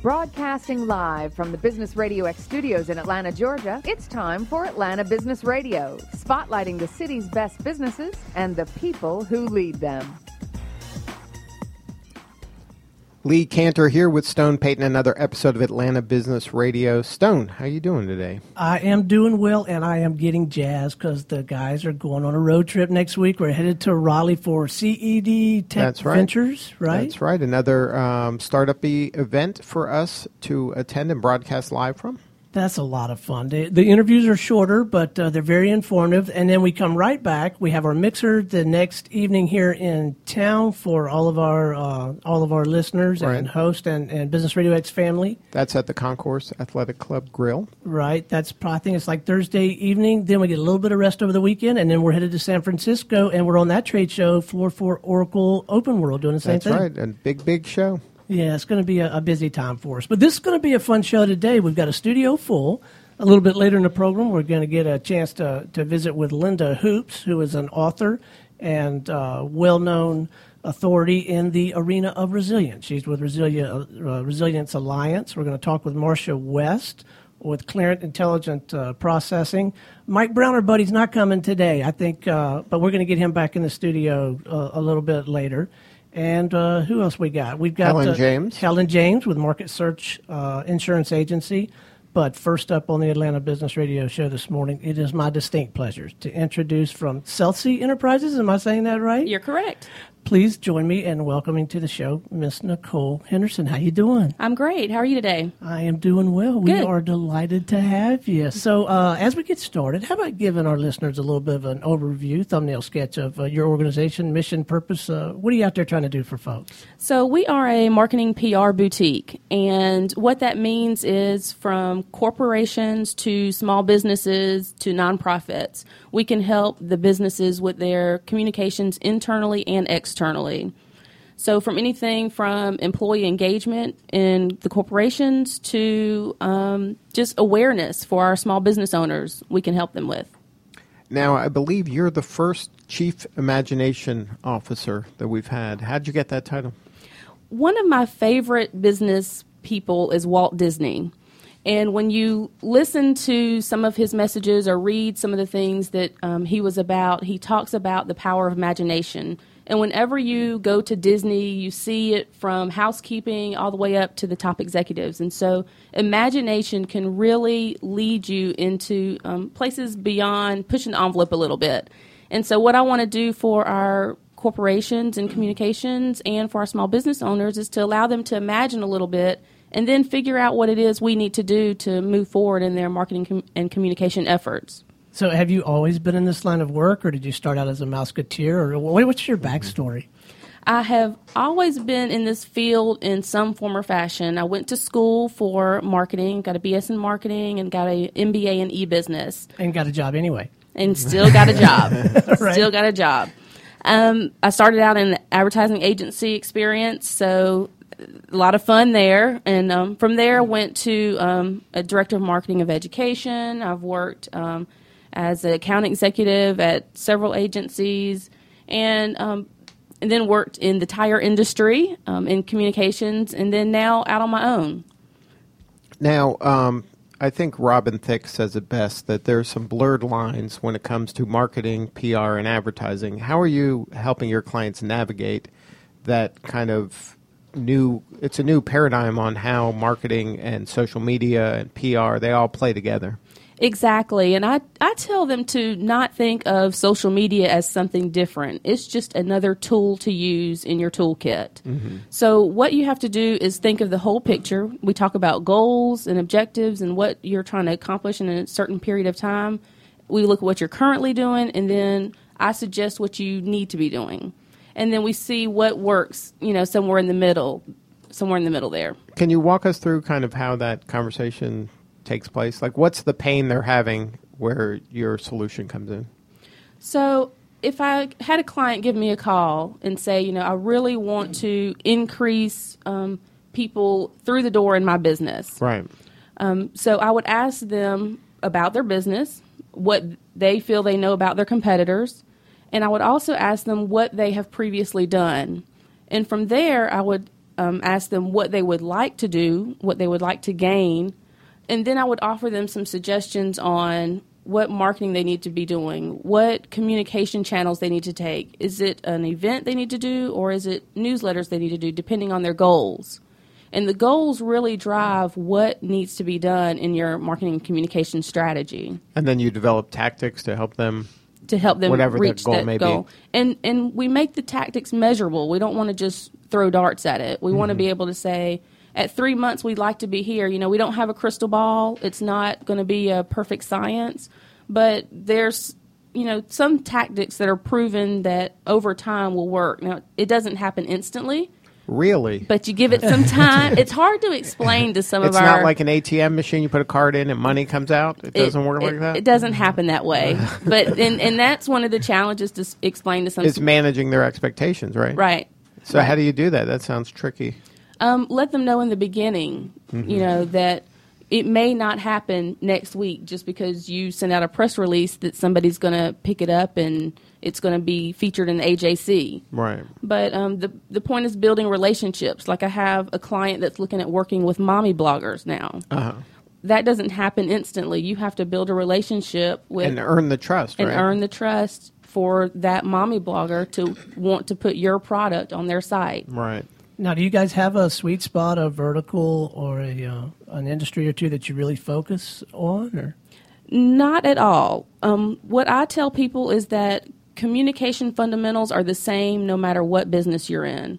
Broadcasting live from the Business Radio X studios in Atlanta, Georgia, it's time for Atlanta Business Radio, spotlighting the city's best businesses and the people who lead them. Lee Cantor here with Stone Payton, another episode of Atlanta Business Radio. Stone, how you doing today? I am doing well, and I am getting jazzed because the guys are going on a road trip next week. We're headed to Raleigh for CED Tech Ventures, right? That's right. Another startup-y event for us to attend and broadcast live from. That's a lot of fun. The interviews are shorter, but they're very informative. And then we come right back. We have our mixer the next evening here in town for all of our listeners and host and Business Radio X family. That's at the Concourse Athletic Club Grill. Right. I think it's like Thursday evening. Then we get a little bit of rest over the weekend, and then we're headed to San Francisco, and we're on that trade show floor for Oracle Open World doing the same thing. That's right. A big show. Yeah, it's going to be a busy time for us. But this is going to be a fun show today. We've got a studio full. A little bit later in the program, we're going to get a chance to visit with Linda Hoops, who is an author and well-known authority in the arena of resilience. She's with Resilience Alliance. We're going to talk with Marcia West with Clarent Intelligent Processing. Mike Brown, our buddy's not coming today, I think, but we're going to get him back in the studio a little bit later. And who else we got? We've got Helen James. Helen James with Market Search Insurance Agency. But first up on the Atlanta Business Radio show this morning, it is my distinct pleasure to introduce from Celsi Enterprises. Am I saying that right? You're correct. Please join me in welcoming to the show Miss Nicole Henderson. How you doing? I'm great. How are you today? I am doing well. Good. We are delighted to have you. So as we get started, how about giving our listeners a little bit of an overview, thumbnail sketch of your organization, mission, purpose? What are you out there trying to do for folks? So we are a marketing PR boutique, and what that means is from corporations to small businesses to nonprofits, we can help the businesses with their communications internally and externally. So from anything from employee engagement in the corporations to just awareness for our small business owners, we can help them with. Now, I believe you're the first Chief Imagination Officer that we've had. How'd you get that title? One of my favorite business people is Walt Disney. And when you listen to some of his messages or read some of the things that he was about, he talks about the power of imagination. And whenever you go to Disney, you see it from housekeeping all the way up to the top executives. And so imagination can really lead you into places beyond pushing the envelope a little bit. And so what I want to do for our corporations and communications and for our small business owners is to allow them to imagine a little bit and then figure out what it is we need to do to move forward in their marketing and communication efforts. So have you always been in this line of work, or did you start out as a Mouseketeer, or what's your backstory? I have always been in this field in some form or fashion. I went to school for marketing, got a BS in marketing, and got an MBA in e-business. And got a job anyway. And still got a job. Right. Still got a job. I started out in advertising agency experience, so a lot of fun there, and from there went to a director of marketing of education. I've worked as an account executive at several agencies, and then worked in the tire industry in communications, and then now out on my own. Now, I think Robin Thicke says it best, that there's some blurred lines when it comes to marketing, PR, and advertising. How are you helping your clients navigate that kind of it's a new paradigm on how marketing and social media and PR, they all play together? Exactly. And I tell them to not think of social media as something different. It's just another tool to use in your toolkit. Mm-hmm. So what you have to do is think of the whole picture. We talk about goals and objectives and what you're trying to accomplish in a certain period of time. We look at what you're currently doing, and then I suggest what you need to be doing. And then we see what works, somewhere in the middle there. Can you walk us through kind of how that conversation takes place? Like, what's the pain they're having where your solution comes in? So if I had a client give me a call and say, I really want to increase people through the door in my business. Right. So I would ask them about their business, what they feel they know about their competitors, and I would also ask them what they have previously done. And from there, I would ask them what they would like to do, what they would like to gain, and then I would offer them some suggestions on what marketing they need to be doing, what communication channels they need to take. Is it an event they need to do, or is it newsletters they need to do, depending on their goals? And the goals really drive what needs to be done in your marketing and communication strategy. And then you develop tactics to help them whatever reach that goal that may goal. be. And we make the tactics measurable. We don't want to just throw darts at it. We want to be able to say, at 3 months, we'd like to be here. We don't have a crystal ball. It's not going to be a perfect science. But there's, some tactics that are proven that over time will work. Now, it doesn't happen instantly. Really? But you give it some time. It's hard to explain to some it's of our... It's not like an ATM machine. You put a card in and money comes out? It doesn't work like that? It doesn't happen that way. But and that's one of the challenges to explain to some... It's managing their expectations, right? Right. So how do you do that? That sounds tricky. Let them know in the beginning, that it may not happen next week just because you send out a press release that somebody's going to pick it up and it's going to be featured in the AJC. Right. But the point is building relationships. Like I have a client that's looking at working with mommy bloggers now. Uh-huh. That doesn't happen instantly. You have to build a relationship with... And earn the trust, right? And earn the trust for that mommy blogger to want to put your product on their site. Right. Now, do you guys have a sweet spot, a vertical, or an industry or two that you really focus on? Or? Not at all. What I tell people is that communication fundamentals are the same no matter what business you're in.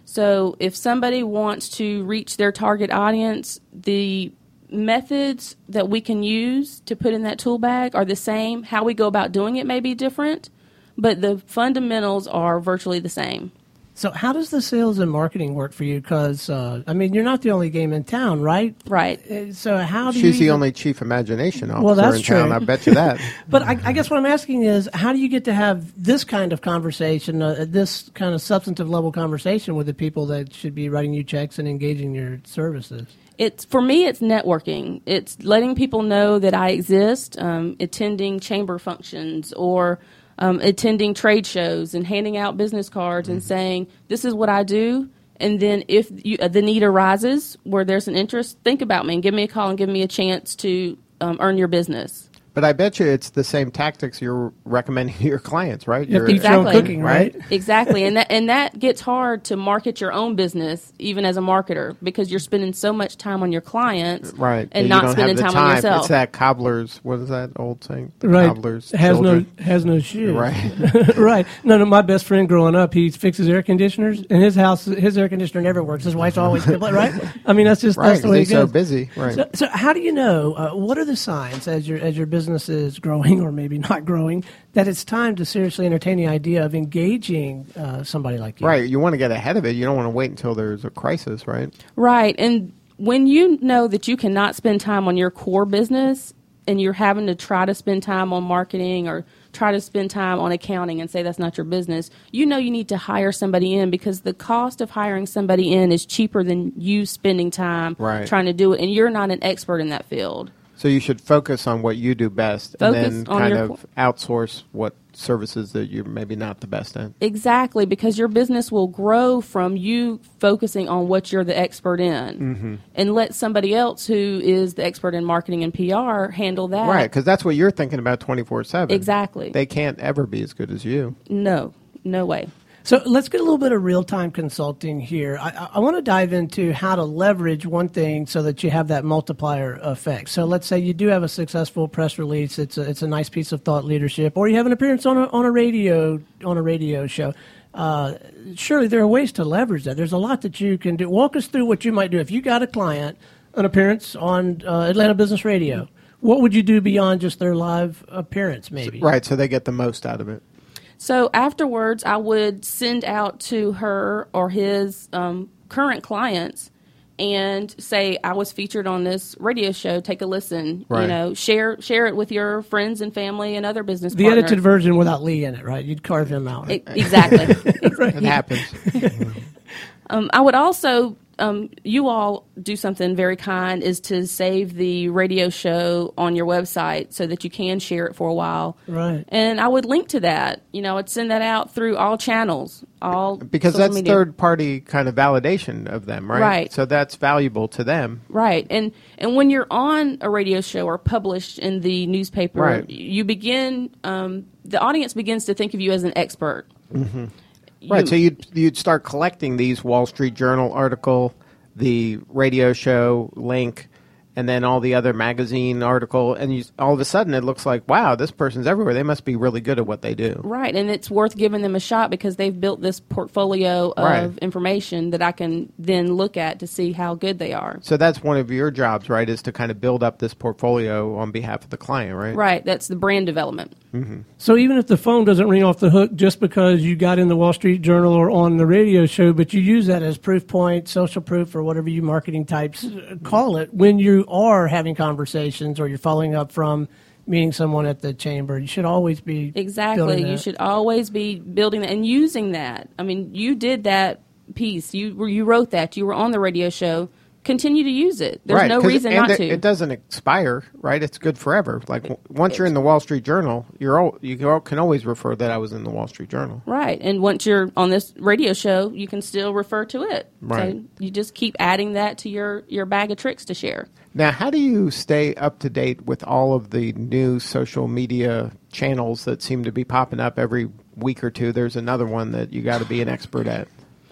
So if somebody wants to reach their target audience, the methods that we can use to put in that tool bag are the same. How we go about doing it may be different, but the fundamentals are virtually the same. So how does the sales and marketing work for you? Because, you're not the only game in town, right? Right. So how do She's the only chief imagination officer that's in town, true. I bet you that. But I guess what I'm asking is, how do you get to have this kind of conversation, this kind of substantive level conversation with the people that should be writing you checks and engaging your services? For me, it's networking. It's letting people know that I exist, attending chamber functions or attending trade shows and handing out business cards and saying, this is what I do. And then if the need arises where there's an interest, think about me and give me a call and give me a chance to earn your business. But I bet you it's the same tactics you're recommending to your clients, right? You have to eat your own cooking, right? Exactly. And that gets hard to market your own business, even as a marketer, because you're spending so much time on your clients and not spending time on yourself. It's that cobbler's, what is that old saying? Right. Cobbler's has children. no shoes. Right. Right. No, my best friend growing up, he fixes air conditioners. In his house, his air conditioner never works. His wife's always, right? That's just right, that's the way it he's so goes. busy. Right. So how do you know, what are the signs as your business is growing or maybe not growing, that it's time to seriously entertain the idea of engaging somebody like you? Right. You want to get ahead of it. You don't want to wait until there's a crisis, right? Right. And when you know that you cannot spend time on your core business and you're having to try to spend time on marketing or try to spend time on accounting and say that's not your business, you need to hire somebody in because the cost of hiring somebody in is cheaper than you spending time trying to do it. And you're not an expert in that field. So you should focus on what you do best and then kind of outsource what services that you're maybe not the best at. Exactly, because your business will grow from you focusing on what you're the expert in and let somebody else who is the expert in marketing and PR handle that. Right, because that's what you're thinking about 24/7. Exactly. They can't ever be as good as you. No way. So let's get a little bit of real-time consulting here. I want to dive into how to leverage one thing so that you have that multiplier effect. So let's say you do have a successful press release. It's a nice piece of thought leadership, or you have an appearance on a radio show. Surely there are ways to leverage that. There's a lot that you can do. Walk us through what you might do if you got a client, an appearance on Atlanta Business Radio. What would you do beyond just their live appearance, maybe? Right, so they get the most out of it. So afterwards, I would send out to her or his current clients and say, I was featured on this radio show. Take a listen. Right. Share it with your friends and family and other business the partners. Edited version without Lee in it, right? You'd carve him out. Exactly. It happens. I would also you all do something very kind is to save the radio show on your website so that you can share it for a while. Right. And I would link to that. I'd send that out through all channels, all because social that's media. third-party kind of validation of them, right? Right. So that's valuable to them. Right. And when you're on a radio show or published in the newspaper, Right. you begin, the audience begins to think of you as an expert. Mm-hmm. Right, so you'd start collecting these Wall Street Journal article, the radio show link, and then all the other magazine article, and all of a sudden it looks like, wow, this person's everywhere. They must be really good at what they do. Right, and it's worth giving them a shot because they've built this portfolio of Right. information that I can then look at to see how good they are. So that's one of your jobs, right, is to kind of build up this portfolio on behalf of the client, right? Right, that's the brand development. So even if the phone doesn't ring off the hook just because you got in the Wall Street Journal or on the radio show, but you use that as proof point, social proof, or whatever you marketing types call it, when you are having conversations or you're following up from meeting someone at the chamber, you should always be Exactly. building You that. should always be building that and using that. I mean, you did that piece. You wrote that. You were on the radio show. Continue to use it. There's Right, no 'cause- reason and not to. It doesn't expire, right? It's good forever. Like once you're in the Wall Street Journal, you can always refer that I was in the Wall Street Journal. Right. And once you're on this radio show, you can still refer to it. Right. So you just keep adding that to your bag of tricks to share. Now, how do you stay up to date with all of the new social media channels that seem to be popping up every week or two? There's another one that you got to be an expert at.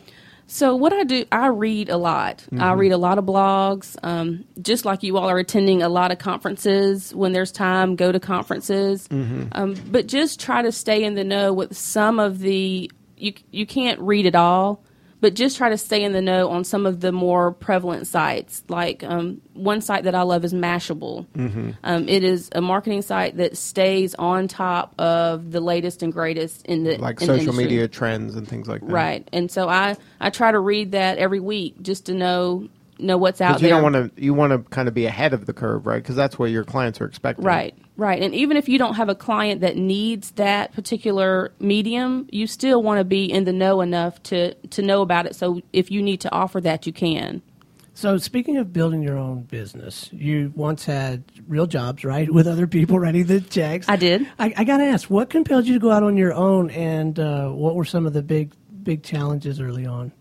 So what I do, I read a lot. I read a lot of blogs. Just like you all are attending a lot of conferences. When there's time, go to conferences. But just try to stay in the know with some of the, you can't read it all, but just try to stay in the know on some of the more prevalent sites. Like one site that I love is Mashable. It is a marketing site that stays on top of the latest and greatest in the Like in the social industry. media trends and things like that. Right. And so I try to read that every week just to know what's out Because you there. don't want to, you want to kind of be ahead of the curve, right? Because that's what your clients are expecting. Right. And even if you don't have a client that needs that particular medium, you still want to be in the know enough to know about it. So if you need to offer that, you can. So speaking of building your own business, you once had real jobs, right, with other people writing the checks. I did. I got to ask, what compelled you to go out on your own, and what were some of the big challenges early on?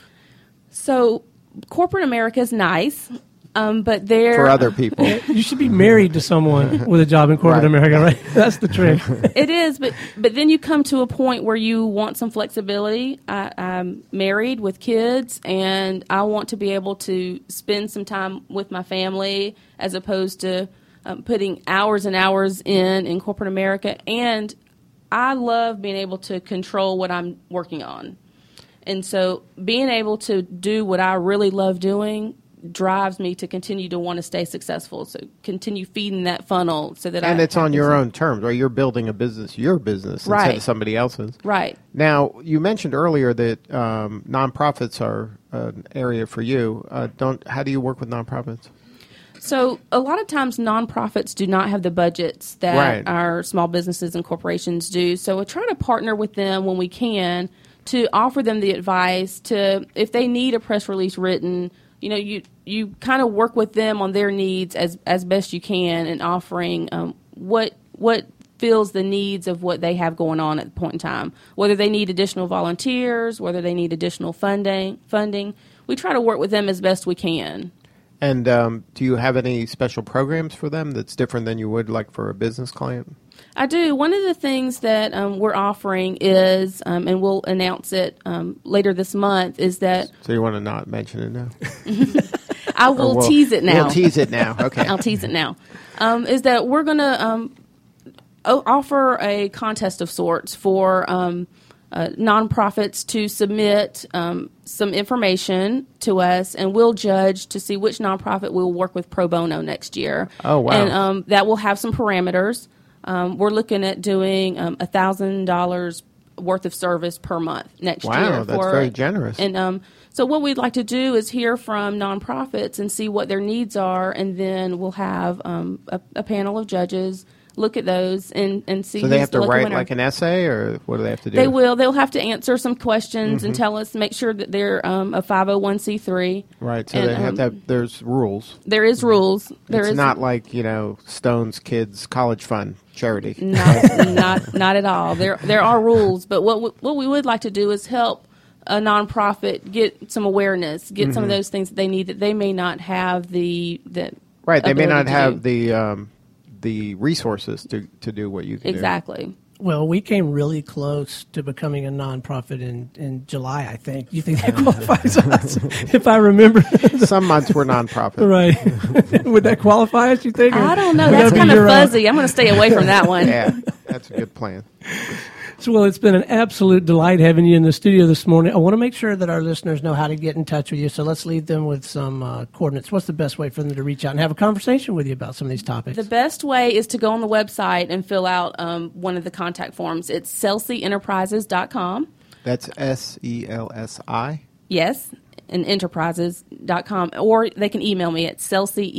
So corporate America is nice, but there For other people. You should be married to someone with a job in corporate Right. America, right? That's the trick. It is, but then you come to a point where you want some flexibility. I'm married with kids, and I want to be able to spend some time with my family as opposed to putting hours and hours in corporate America. And I love being able to control what I'm working on. And so being able to do what I really love doing drives me to continue to want to stay successful. So continue feeding that funnel so that And it's on your own terms, right? You're building a business, your business, instead Right. of somebody else's. Right. Now, you mentioned earlier that nonprofits are an area for you. How do you work with nonprofits? So a lot of times nonprofits do not have the budgets that Right. our small businesses and corporations do. So we try to partner with them when we can to offer them the advice to, if they need a press release written, you kind of work with them on their needs as best you can, and offering what fills the needs of what they have going on at the point in time. Whether they need additional volunteers, whether they need additional funding, we try to work with them as best we can. And do you have any special programs for them that's different than you would like for a business client? I do. One of the things that we're offering is, and we'll announce it later this month, is that So you want to not mention it now? I will tease it now. We'll tease it now. Okay. I'll tease it now. Is that we're going to offer a contest of sorts for nonprofits to submit some information to us, and we'll judge to see which nonprofit we'll work with pro bono next year. Oh, wow. And that will have some parameters. We're looking at doing $1,000 worth of service per month next year. Wow, that's very generous. And so what we'd like to do is hear from nonprofits and see what their needs are, and then we'll have a panel of judges look at those and see. So they who's have to the lucky write winner. like an essay, or what do they have to do? They will. They'll have to answer some questions Mm-hmm. and tell us, make sure that they're a 501c3. Right. So And, they have to have, there's rules. There is rules. There It's is not like, Stone's Kids College Fund charity. not at all. There are rules, but what we would like to do is help a nonprofit get some awareness, get some of those things that they need that they may not have Right. They may ability not to have do. the resources to do what you can do. Exactly. Well, we came really close to becoming a nonprofit in July, I think. You think that qualifies us? If I remember. Some months we're nonprofit. Right. Would that qualify us, you think? I don't know. Would That's that be kind of your, fuzzy. I'm going to stay away from that one. Yeah, that's a good plan. So, well, it's been an absolute delight having you in the studio this morning. I want to make sure that our listeners know how to get in touch with you, so let's leave them with some coordinates. What's the best way for them to reach out and have a conversation with you about some of these topics? The best way is to go on the website and fill out one of the contact forms. It's CelseyEnterprises.com. That's SELSI. Yes, and enterprises.com. Or they can email me at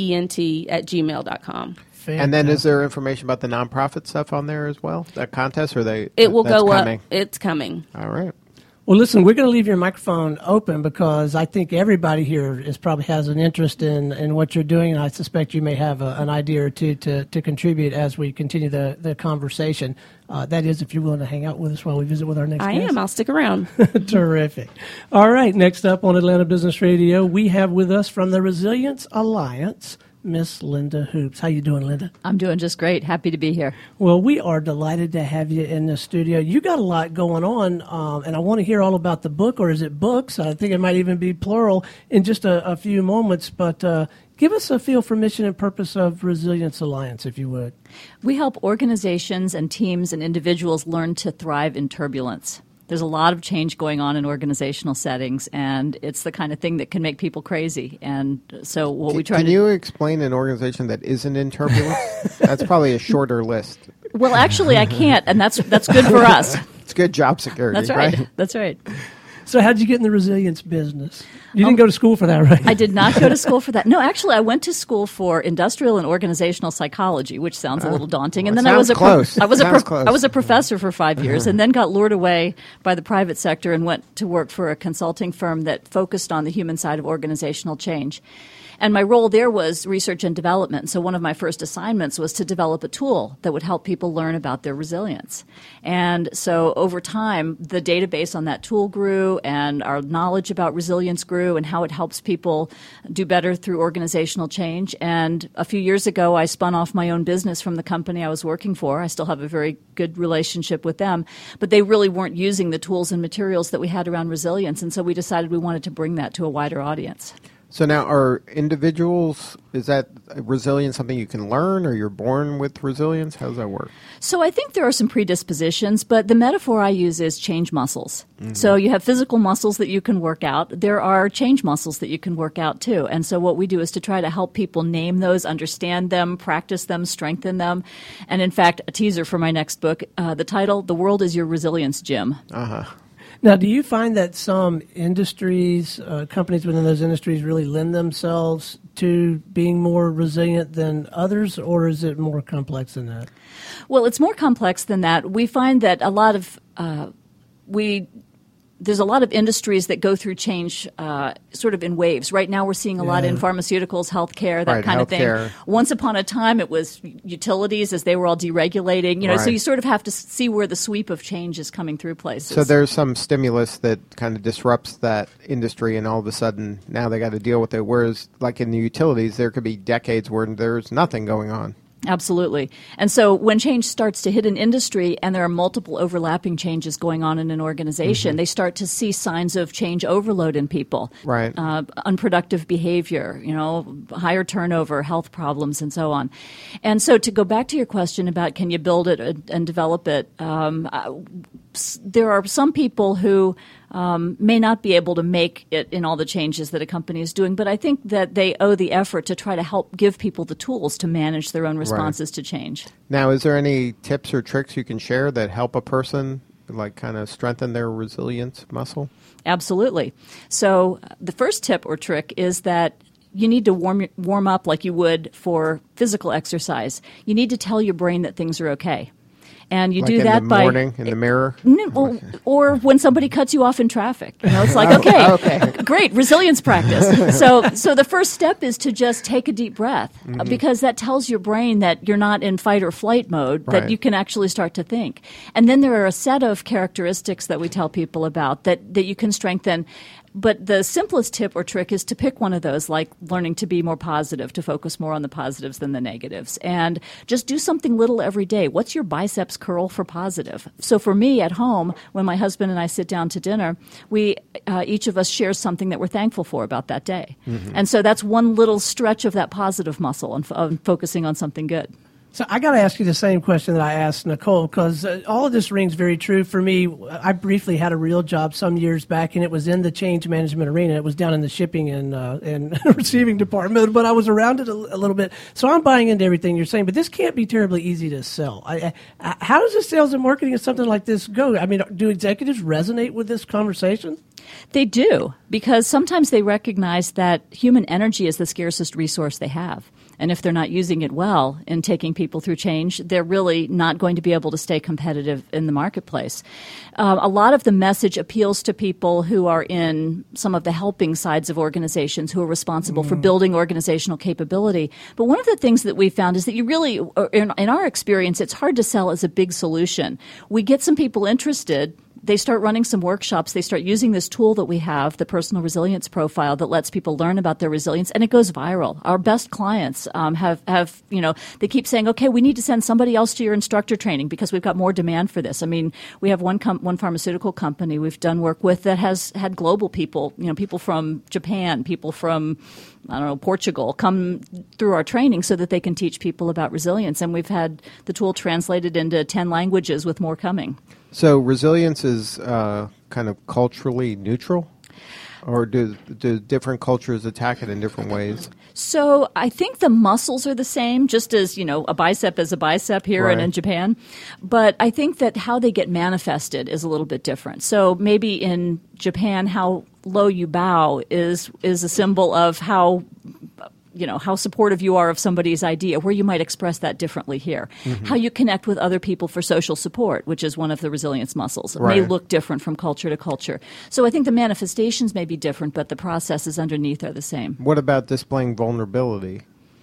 celsient@gmail.com. And then is there information about the nonprofit stuff on there as well? That contest, or It will that's go coming? up. It's coming. All right. Well, listen, we're going to leave your microphone open because I think everybody here probably has an interest in what you're doing, and I suspect you may have an idea or two to contribute as we continue the conversation. That is, if you're willing to hang out with us while we visit with our next I guest. am. I'll stick around. Terrific. All right, next up on Atlanta Business Radio, we have with us from the Resilience Alliance, Miss Linda Hoops. How you doing, Linda? I'm doing just great. Happy to be here. Well, we are delighted to have you in the studio. You got a lot going on, and I want to hear all about the book, or is it books? I think it might even be plural in just a few moments. But give us a feel for mission and purpose of Resilience Alliance, if you would. We help organizations and teams and individuals learn to thrive in turbulence. There's a lot of change going on in organizational settings, and it's the kind of thing that can make people crazy. And so what we try Can to you explain an organization that isn't in turbulence? That's probably a shorter list. Well, actually, I can't, and that's good for us. It's good job security, That's right. That's right. So how did you get in the resilience business? You didn't go to school for that, right? I did not go to school for that. No, actually, I went to school for industrial and organizational psychology, which sounds a little daunting. And well, then I was close. I was close. I was a professor for 5 years, and then got lured away by the private sector and went to work for a consulting firm that focused on the human side of organizational change. And my role there was research and development. So one of my first assignments was to develop a tool that would help people learn about their resilience. And so over time, the database on that tool grew, and our knowledge about resilience grew and how it helps people do better through organizational change. And a few years ago, I spun off my own business from the company I was working for. I still have a very good relationship with them, but they really weren't using the tools and materials that we had around resilience. And so we decided we wanted to bring that to a wider audience. So now, are individuals, is that resilience something you can learn, or you're born with resilience? How does that work? So I think there are some predispositions, but the metaphor I use is change muscles. Mm-hmm. So you have physical muscles that you can work out. There are change muscles that you can work out too. And so what we do is to try to help people name those, understand them, practice them, strengthen them. And in fact, a teaser for my next book, the title, The World is Your Resilience Gym. Uh-huh. Now, do you find that some industries, companies within those industries really lend themselves to being more resilient than others, or is it more complex than that? Well, it's more complex than that. We find that a lot of there's a lot of industries that go through change sort of in waves. Right now we're seeing a lot in pharmaceuticals, healthcare, that kind of thing. Once upon a time it was utilities as they were all deregulating. So you sort of have to see where the sweep of change is coming through places. So there's some stimulus that kind of disrupts that industry, and all of a sudden now they got to deal with it. Whereas like in the utilities, there could be decades where there's nothing going on. Absolutely. And so when change starts to hit an industry and there are multiple overlapping changes going on in an organization, they start to see signs of change overload in people. Right. Unproductive behavior, higher turnover, health problems, and so on. And so to go back to your question about can you build it and develop it, there are some people who may not be able to make it in all the changes that a company is doing, but I think that they owe the effort to try to help give people the tools to manage their own responses to change. Now, is there any tips or tricks you can share that help a person like kind of strengthen their resilience muscle? Absolutely. So the first tip or trick is that you need to warm up like you would for physical exercise. You need to tell your brain that things are okay. And you like do that in the by morning in the mirror, or when somebody cuts you off in traffic. It's like okay, great resilience practice. So the first step is to just take a deep breath because that tells your brain that you're not in fight or flight mode. Right. That you can actually start to think. And then there are a set of characteristics that we tell people about that you can strengthen. But the simplest tip or trick is to pick one of those, like learning to be more positive, to focus more on the positives than the negatives. And just do something little every day. What's your biceps curl for positive? So for me at home, when my husband and I sit down to dinner, we each of us shares something that we're thankful for about that day. And so that's one little stretch of that positive muscle and focusing on something good. So I got to ask you the same question that I asked Nicole, because all of this rings very true for me. I briefly had a real job some years back, and it was in the change management arena. It was down in the shipping and receiving department, but I was around it a little bit. So I'm buying into everything you're saying, but this can't be terribly easy to sell. How does the sales and marketing of something like this go? I mean, do executives resonate with this conversation? They do, because sometimes they recognize that human energy is the scarcest resource they have. And if they're not using it well in taking people through change, they're really not going to be able to stay competitive in the marketplace. A lot of the message appeals to people who are in some of the helping sides of organizations, who are responsible for building organizational capability. But one of the things that we found is that you really, in our experience, it's hard to sell as a big solution. We get some people interested. They start running some workshops. They start using this tool that we have, the personal resilience profile, that lets people learn about their resilience, and it goes viral. Our best clients have they keep saying, okay, we need to send somebody else to your instructor training because we've got more demand for this. I mean, we have one pharmaceutical company we've done work with that has had global people, people from Japan, people from, Portugal, come through our training so that they can teach people about resilience. And we've had the tool translated into 10 languages with more coming. So resilience is kind of culturally neutral, or do different cultures attack it in different ways? So I think the muscles are the same, just as, a bicep is a bicep here right. and in Japan. But I think that how they get manifested is a little bit different. So maybe in Japan, how low you bow is a symbol of how supportive you are of somebody's idea, where you might express that differently here. How you connect with other people for social support, which is one of the resilience muscles. It may look different from culture to culture. So I think the manifestations may be different, but the processes underneath are the same. What about displaying vulnerability?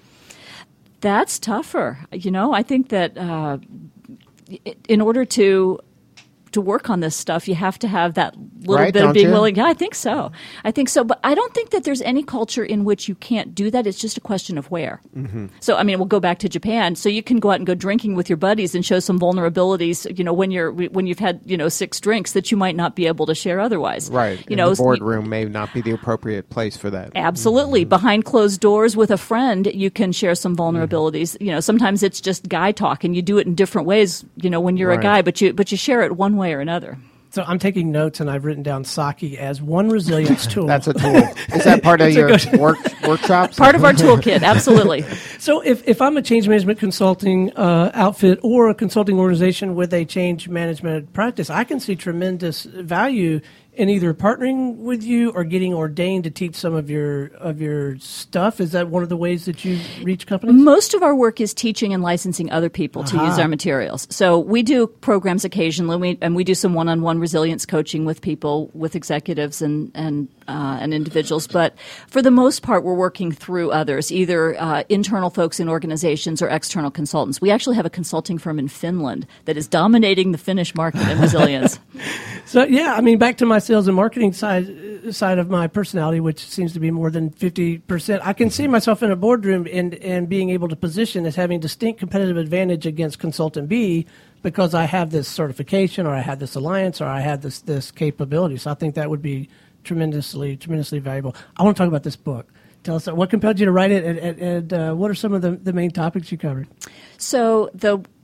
That's tougher. I think that in order to work on this stuff, you have to have that little bit of being willing. Yeah, I think so. But I don't think that there's any culture in which you can't do that. It's just a question of where. So, we'll go back to Japan. So you can go out and go drinking with your buddies and show some vulnerabilities, when you've had, 6 drinks that you might not be able to share otherwise. Right. The boardroom may not be the appropriate place for that. Absolutely. Behind closed doors with a friend, you can share some vulnerabilities. Sometimes it's just guy talk, and you do it in different ways, when you're a guy, but you share it one way or another. So I'm taking notes, and I've written down Saki as one resilience tool. That's a tool. Is that part of your workshops? Part of our toolkit, absolutely. So if I'm a change management consulting outfit or a consulting organization with a change management practice, I can see tremendous value in either partnering with you or getting ordained to teach some of your stuff. Is that one of the ways that you reach companies? Most of our work is teaching and licensing other people to use our materials. So we do programs occasionally, and we do some one-on-one resilience coaching with people, with executives and individuals. But for the most part, we're working through others, either internal folks in organizations or external consultants. We actually have a consulting firm in Finland that is dominating the Finnish market in resilience. So, back to my sales and marketing side of my personality, which seems to be more than 50%, I can see myself in a boardroom and being able to position as having distinct competitive advantage against consultant B because I have this certification, or I have this alliance, or I have this capability. So I think that would be tremendously valuable. I want to talk about this book. Tell us what compelled you to write it, and what are some of the main topics you covered? So the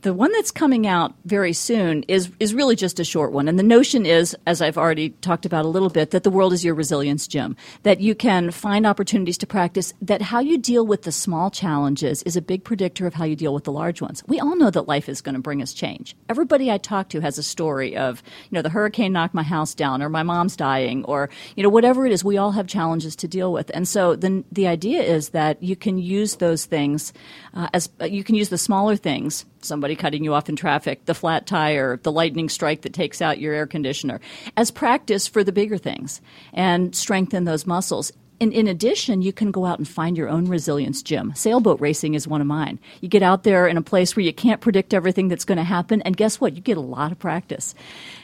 The one that's coming out very soon is really just a short one. And the notion is, as I've already talked about a little bit, that the world is your resilience gym, that you can find opportunities to practice, that how you deal with the small challenges is a big predictor of how you deal with the large ones. We all know that life is going to bring us change. Everybody I talk to has a story of, the hurricane knocked my house down, or my mom's dying, or, whatever it is, we all have challenges to deal with. And so the idea is that you can use those things you can use the smaller things, somebody cutting you off in traffic, the flat tire, the lightning strike that takes out your air conditioner, as practice for the bigger things and strengthen those muscles. And in addition, you can go out and find your own resilience gym. Sailboat racing is one of mine. You get out there in a place where you can't predict everything that's going to happen, and guess what? You get a lot of practice.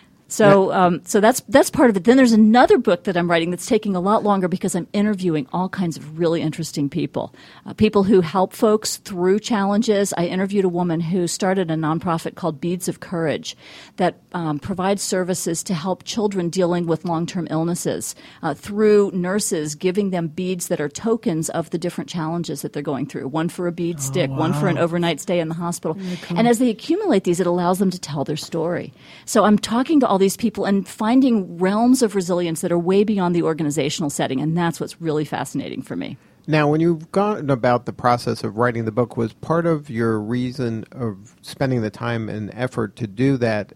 So that's part of it. Then there's another book that I'm writing that's taking a lot longer because I'm interviewing all kinds of really interesting people, people who help folks through challenges. I interviewed a woman who started a nonprofit called Beads of Courage that provides services to help children dealing with long-term illnesses through nurses giving them beads that are tokens of the different challenges that they're going through. One for a bead stick, one for an overnight stay in the hospital. And as they accumulate these, it allows them to tell their story. So I'm talking to all these people and finding realms of resilience that are way beyond the organizational setting, and that's what's really fascinating for me. Now, when you've gone about the process of writing the book, was part of your reason of spending the time and effort to do that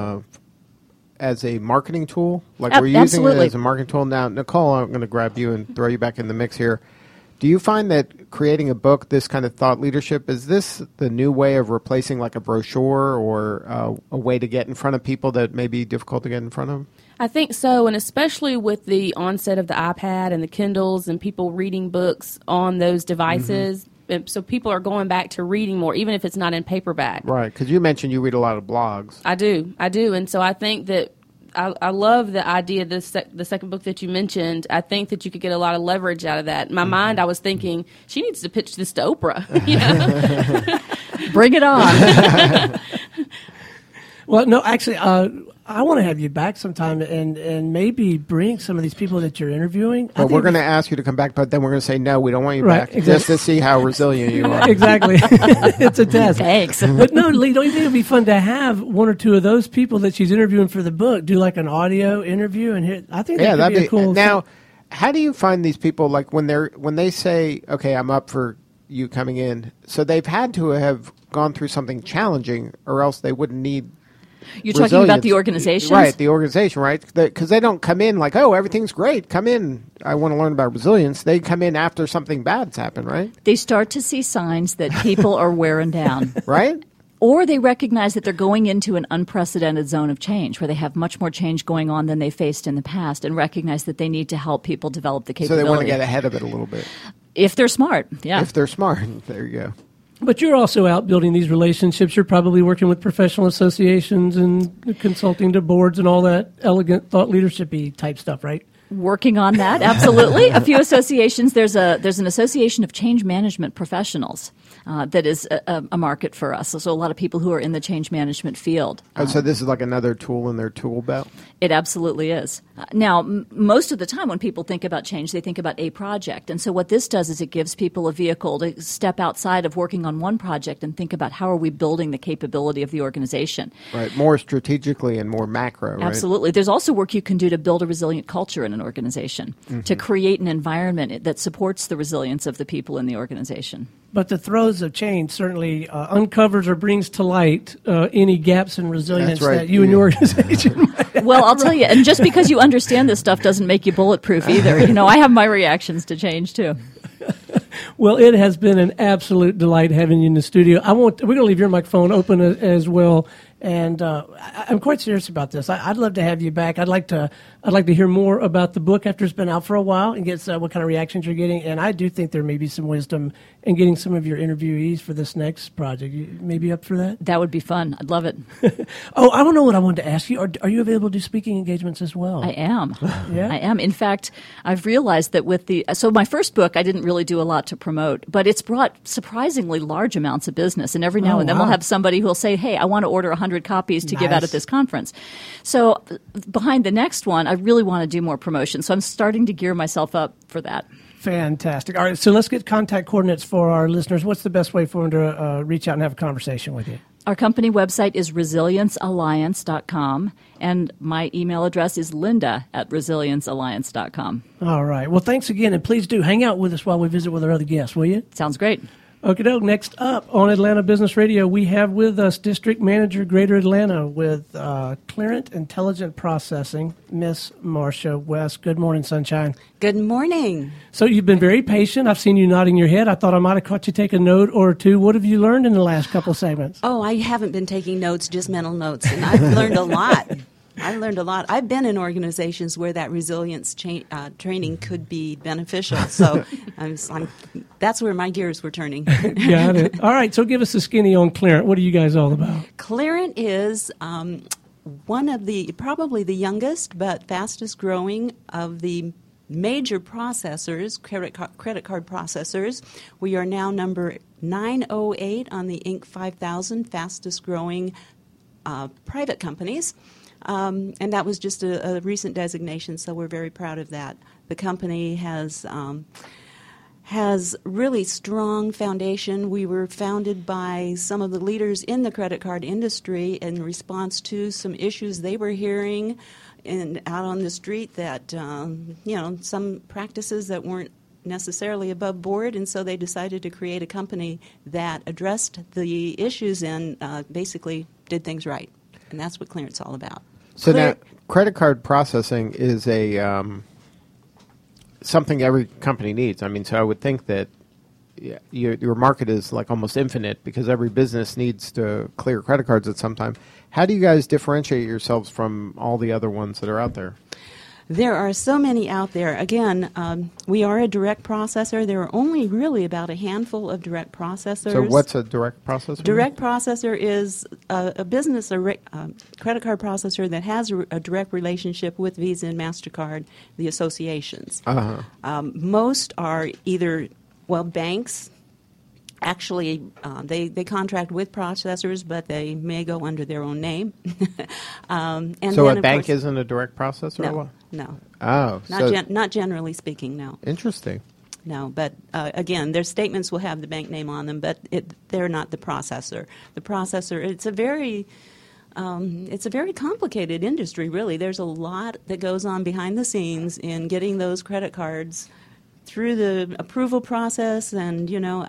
as a marketing tool? Like, we're using it as a marketing tool. Now, Nicole, I'm going to grab you and throw you back in the mix here. Do you find that creating a book, this kind of thought leadership, is this the new way of replacing like a brochure or a way to get in front of people that may be difficult to get in front of? I think so, and especially with the onset of the iPad and the Kindles and people reading books on those devices. Mm-hmm. So people are going back to reading more, even if it's not in paperback. Right, because you mentioned you read a lot of blogs. I do. And so I think that I love the idea, the second book that you mentioned. I think that you could get a lot of leverage out of that. In my mind, I was thinking, she needs to pitch this to Oprah. Bring it on. Well, no, actually, I want to have you back sometime and maybe bring some of these people that you're interviewing. Well, we're going to ask you to come back, but then we're going to say, no, we don't want you back, exactly. Just to see how resilient you are. Exactly. It's a test. Thanks. But no, Lee, don't you think it would be fun to have one or two of those people that she's interviewing for the book do like an audio interview? And I think that'd be a cool Now, thing. How do you find these people, like when they say, okay, I'm up for you coming in, so they've had to have gone through something challenging or else they wouldn't need You're talking about the organizations? Right, the organization, right? Because they don't come in like, oh, everything's great. Come in. I want to learn about resilience. They come in after something bad's happened, right? They start to see signs that people are wearing down. Right? Or they recognize that they're going into an unprecedented zone of change where they have much more change going on than they faced in the past and recognize that they need to help people develop the capability. So they want to get ahead of it a little bit. If they're smart, yeah. If they're smart, there you go. But you're also out building these relationships. You're probably working with professional associations and consulting to boards and all that elegant thought leadership-y type stuff, right? Working on that, absolutely. A few associations. There's an association of change management professionals that is a market for us. So a lot of people who are in the change management field. So this is like another tool in their tool belt? It absolutely is. Now, most of the time when people think about change, they think about a project. And so what this does is it gives people a vehicle to step outside of working on one project and think about how are we building the capability of the organization. Right, more strategically and more macro, right? Absolutely. There's also work you can do to build a resilient culture in an organization, to create an environment that supports the resilience of the people in the organization. But the throes of change certainly uncovers or brings to light any gaps in resilience that you and your organization might have. Well, I'll tell you, and just because you understand this stuff doesn't make you bulletproof either. I have my reactions to change too. Well, it has been an absolute delight having you in the studio. We're going to leave your microphone open as well. And I'm quite serious about this. I'd love to have you back. I'd like to hear more about the book after it's been out for a while and get what kind of reactions you're getting. And I do think there may be some wisdom in getting some of your interviewees for this next project. You may be up for that? That would be fun. I'd love it. Oh, I don't know what I wanted to ask you. Are you available to do speaking engagements as well? I am. Yeah? I am. In fact, I've realized that so my first book, I didn't really do a lot to promote, but it's brought surprisingly large amounts of business. And every now and then we'll have somebody who will say, hey, I want to order 100 copies to give out at this conference. So behind the next one, I really want to do more promotion. So I'm starting to gear myself up for that. Fantastic. All right, so let's get contact coordinates for our listeners. What's the best way for them to reach out and have a conversation with you? Our company website is resiliencealliance.com, and my email address is linda@resiliencealliance.com. All right. Well, thanks again, and please do hang out with us while we visit with our other guests, will you? Sounds great. Okay, next up on Atlanta Business Radio, we have with us District Manager Greater Atlanta with Clearant Intelligent Processing, Miss Marcia West. Good morning, Sunshine. Good morning. So you've been very patient. I've seen you nodding your head. I thought I might have caught you take a note or two. What have you learned in the last couple segments? Oh, I haven't been taking notes, just mental notes, and I've learned a lot. I've been in organizations where that resilience training could be beneficial, so that's where my gears were turning. Got it. All right, so give us a skinny on Clearant. What are you guys all about? Clearant is one of probably the youngest but fastest growing of the major processors, credit card processors. We are now number 908 on the Inc. 5000 fastest growing private companies. And that was just a recent designation, so we're very proud of that. The company has really strong foundation. We were founded by some of the leaders in the credit card industry in response to some issues they were hearing out on the street that, some practices that weren't necessarily above board, and so they decided to create a company that addressed the issues and basically did things right. And that's what Clearant's all about. So now, credit card processing is a something every company needs. I mean, so I would think that your market is like almost infinite because every business needs to clear credit cards at some time. How do you guys differentiate yourselves from all the other ones that are out there? There are so many out there. Again, we are a direct processor. There are only really about a handful of direct processors. So what's a direct processor? Direct processor is a business, credit card processor that has a direct relationship with Visa and MasterCard, the associations. Most are either, banks. Actually, they contract with processors, but they may go under their own name. And so then, a bank isn't a direct processor? No. Oh. Not generally speaking, no. Interesting. No, but again, their statements will have the bank name on them, but they're not the processor. The processor, it's a very complicated industry, really. There's a lot that goes on behind the scenes in getting those credit cards through the approval process and,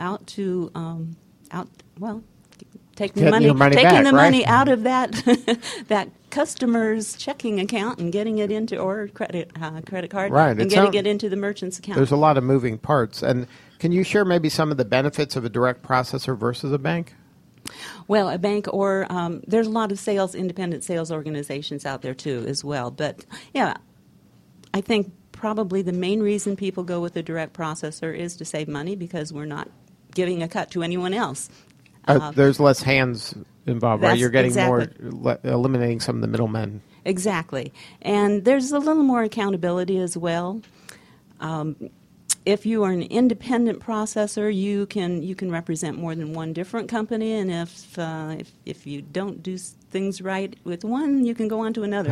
taking the money out of that that customer's checking account and getting it into or credit card and getting it into the merchant's account. There's a lot of moving parts. And can you share maybe some of the benefits of a direct processor versus a bank? Well, a bank or there's a lot of independent sales organizations out there too as well. But yeah, I think probably the main reason people go with a direct processor is to save money because we're not giving a cut to anyone else. There's less hands involved, right? You're getting more, eliminating some of the middlemen. Exactly. And there's a little more accountability as well. If you are an independent processor, you can represent more than one different company, and if you don't do things right with one, you can go on to another.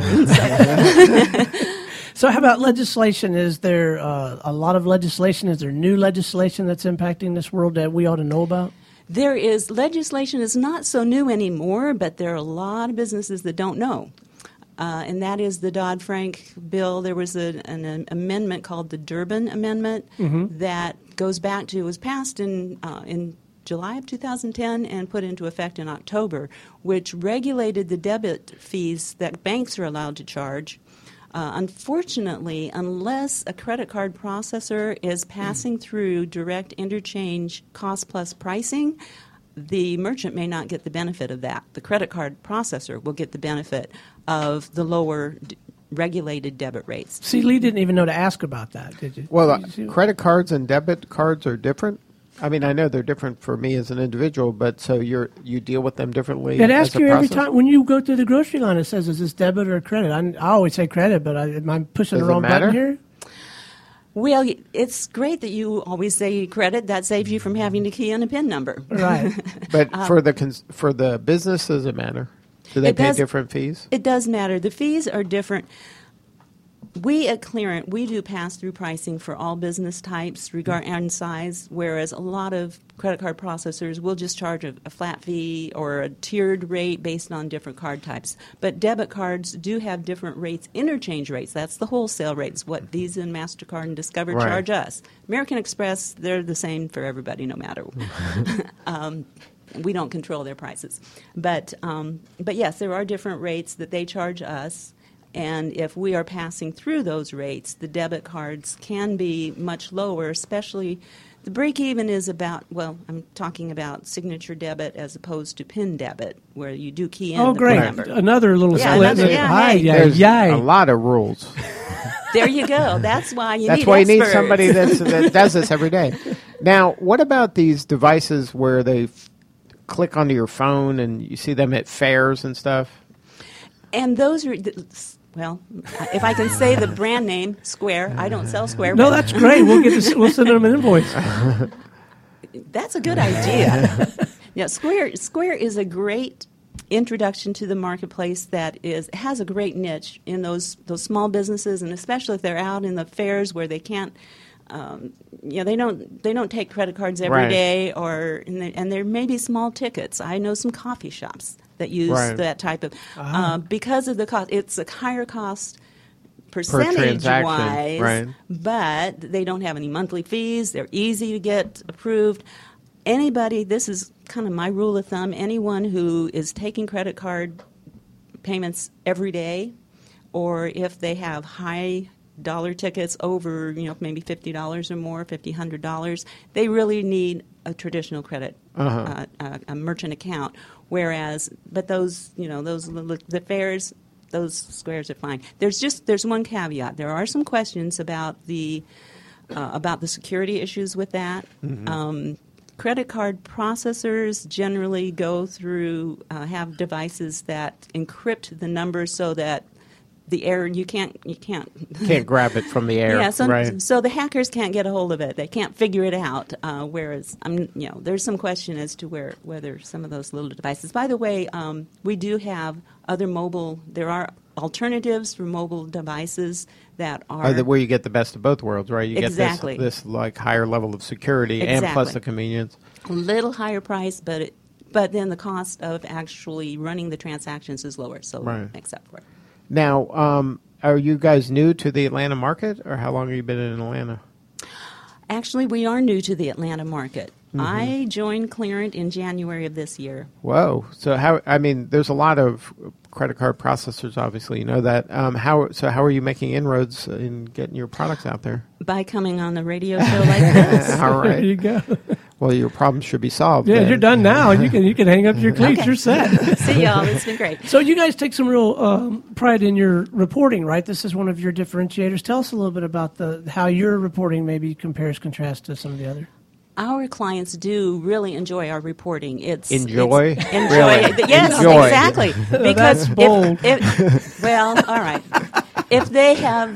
So how about legislation? Is there a lot of legislation? Is there new legislation that's impacting this world that we ought to know about? There is. Legislation is not so new anymore, but there are a lot of businesses that don't know. And that is the Dodd-Frank bill. There was an amendment called the Durbin Amendment that was passed in July of 2010 and put into effect in October, which regulated the debit fees that banks are allowed to charge. Unfortunately, unless a credit card processor is passing through direct interchange cost plus pricing, the merchant may not get the benefit of that. The credit card processor will get the benefit of the lower regulated debit rates. See, Lee didn't even know to ask about that, did you? Well, credit cards and debit cards are different? I mean, I know they're different for me as an individual, but so you deal with them differently. It asks you every time when you go through the grocery line. It says, "Is this debit or credit?" I always say credit, but am I pushing the wrong button here? Well, it's great that you always say credit. That saves you from having to key in a PIN number. Right. But for the business, does it matter? Do they pay different fees? It does matter. The fees are different. We at Clearant, we do pass-through pricing for all business types and size, whereas a lot of credit card processors will just charge a flat fee or a tiered rate based on different card types. But debit cards do have different rates, interchange rates. That's the wholesale rates, what Visa and MasterCard and Discover Right. charge us. American Express, they're the same for everybody, no matter. We don't control their prices. But yes, there are different rates that they charge us. And if we are passing through those rates, the debit cards can be much lower, especially the break-even is about, well, I'm talking about signature debit as opposed to PIN debit, where you do key in Oh, the great. PIN number. Another little Yeah, split. another- yeah, Hi, hey. yeah, There's yeah. a lot of rules. There you go. That's why you That's need why you need experts. somebody that does this every day. Now, what about these devices where they click onto your phone and you see them at fairs and stuff? And those are, well, if I can say the brand name, Square. I don't sell Square. No, but that's great. We'll send them an invoice. that's a good idea. Yeah, Square is a great introduction to the marketplace that has a great niche in those small businesses, and especially if they're out in the fairs where they can't. They don't take credit cards every Right. day, and there may be small tickets. I know some coffee shops that use Right. that type of because of the cost. It's a higher cost percentage transaction, wise, right. but they don't have any monthly fees. They're easy to get approved. Anybody, this is kind of my rule of thumb, anyone who is taking credit card payments every day, or if they have high dollar tickets over, maybe $50 or more, $50, $100, they really need a traditional credit, a merchant account. Whereas, but those the fairs, those Squares are fine. There's one caveat. There are some questions about the security issues with that. Credit card processors generally go through have devices that encrypt the numbers so that the error you can't grab it from the air. Yeah, right. so the hackers can't get a hold of it. They can't figure it out. Whereas there's some question as to whether some of those little devices. By the way, we do have other mobile. There are alternatives for mobile devices that are Where you get the best of both worlds, right? You Exactly. get this like higher level of security and plus Exactly. the convenience. a little higher price, but then the cost of actually running the transactions is lower, so Right. it makes up for it. Now, are you guys new to the Atlanta market, or how long have you been in Atlanta? Actually, we are new to the Atlanta market. Mm-hmm. I joined Clearant in January of this year. Whoa! So there's a lot of credit card processors. Obviously, you know that. How are you making inroads in getting your products out there? By coming on the radio show like this. All There you right. go. Well, your problem should be solved. Yeah, then. you're done now. You can hang up your cleats. Okay. You're set. See y'all. It's been great. So you guys take some real pride in your reporting, right? This is one of your differentiators. Tell us a little bit about how your reporting maybe compares, contrasts to some of the other. Our clients do really enjoy our reporting. Enjoy? Enjoy. Really? Yes, Enjoy. exactly. Because That's bold. well, all right. If they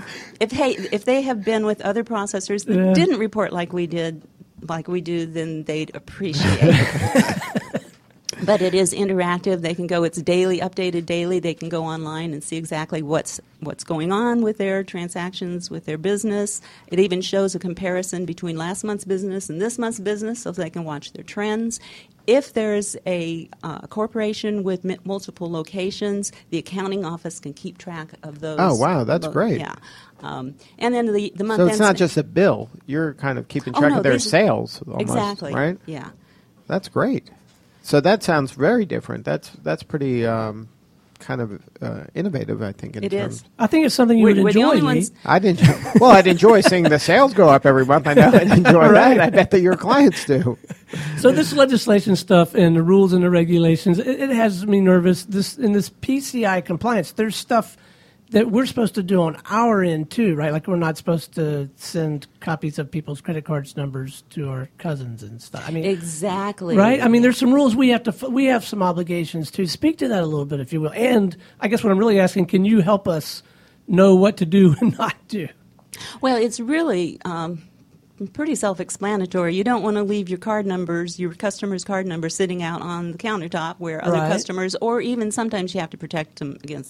have been with other processors that didn't report like we do, then they'd appreciate it. But it is interactive. They can go. It's daily, updated daily. They can go online and see exactly what's going on with their transactions, with their business. It even shows a comparison between last month's business and this month's business, so they can watch their trends. If there's a corporation with multiple locations, the accounting office can keep track of those. Oh, wow, that's great. Yeah. And then the month So it's ends- not just a bill. You're kind of keeping track no, of their these- sales, almost, Exactly. right? Yeah. That's great. So that sounds very different. That's pretty kind of innovative, I think. In It terms. is. I think it's something you We're would the enjoy. only Lee. ones. I'd enjoy seeing the sales go up every month. I know I'd enjoy that. I bet that your clients do. So this legislation stuff and the rules and the regulations, it has me nervous. In this PCI compliance, there's stuff that we're supposed to do on our end too, right? Like we're not supposed to send copies of people's credit cards numbers to our cousins and stuff. I mean, Exactly. right? I mean, there's some rules we have some obligations to speak to that a little bit, if you will. And I guess what I'm really asking, can you help us know what to do and not do? Well, it's really pretty self-explanatory. You don't want to leave your customer's card numbers sitting out on the countertop where other Right. customers, or even sometimes you have to protect them against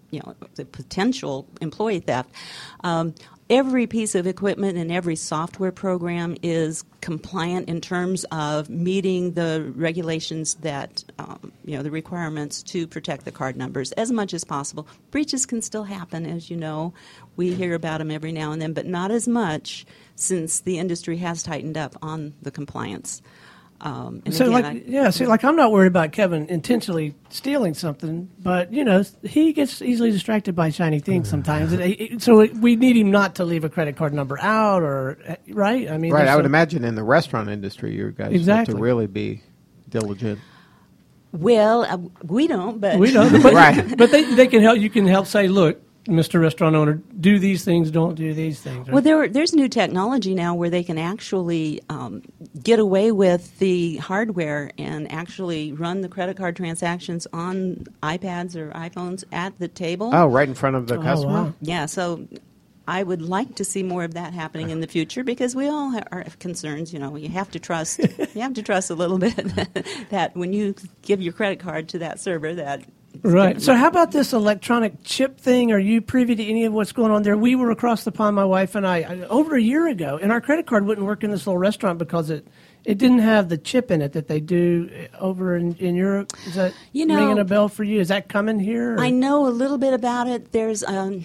the potential employee theft. Every piece of equipment and every software program is compliant in terms of meeting the regulations that, the requirements to protect the card numbers as much as possible. Breaches can still happen, as you know. We hear about them every now and then, but not as much since the industry has tightened up on the compliance. I'm not worried about Kevin intentionally stealing something, but he gets easily distracted by shiny things sometimes. So we need him not to leave a credit card number out, or right? I mean, right. I would imagine in the restaurant industry, you guys have to really be diligent. Well, we don't, but right. But they can help. You can help say, look, Mr. Restaurant Owner, do these things, don't do these things. Right? Well, there's new technology now where they can actually get away with the hardware and actually run the credit card transactions on iPads or iPhones at the table. Oh, right in front of the customer? Wow. Yeah, so I would like to see more of that happening in the future because we all have concerns. You have to trust. You have to trust a little bit that when you give your credit card to that server, that. Right. So how about this electronic chip thing? Are you privy to any of what's going on there? We were across the pond, my wife and I, over a year ago, and our credit card wouldn't work in this little restaurant because it didn't have the chip in it that they do over in Europe. Is that ringing a bell for you? Is that coming here? Or? I know a little bit about it. There's,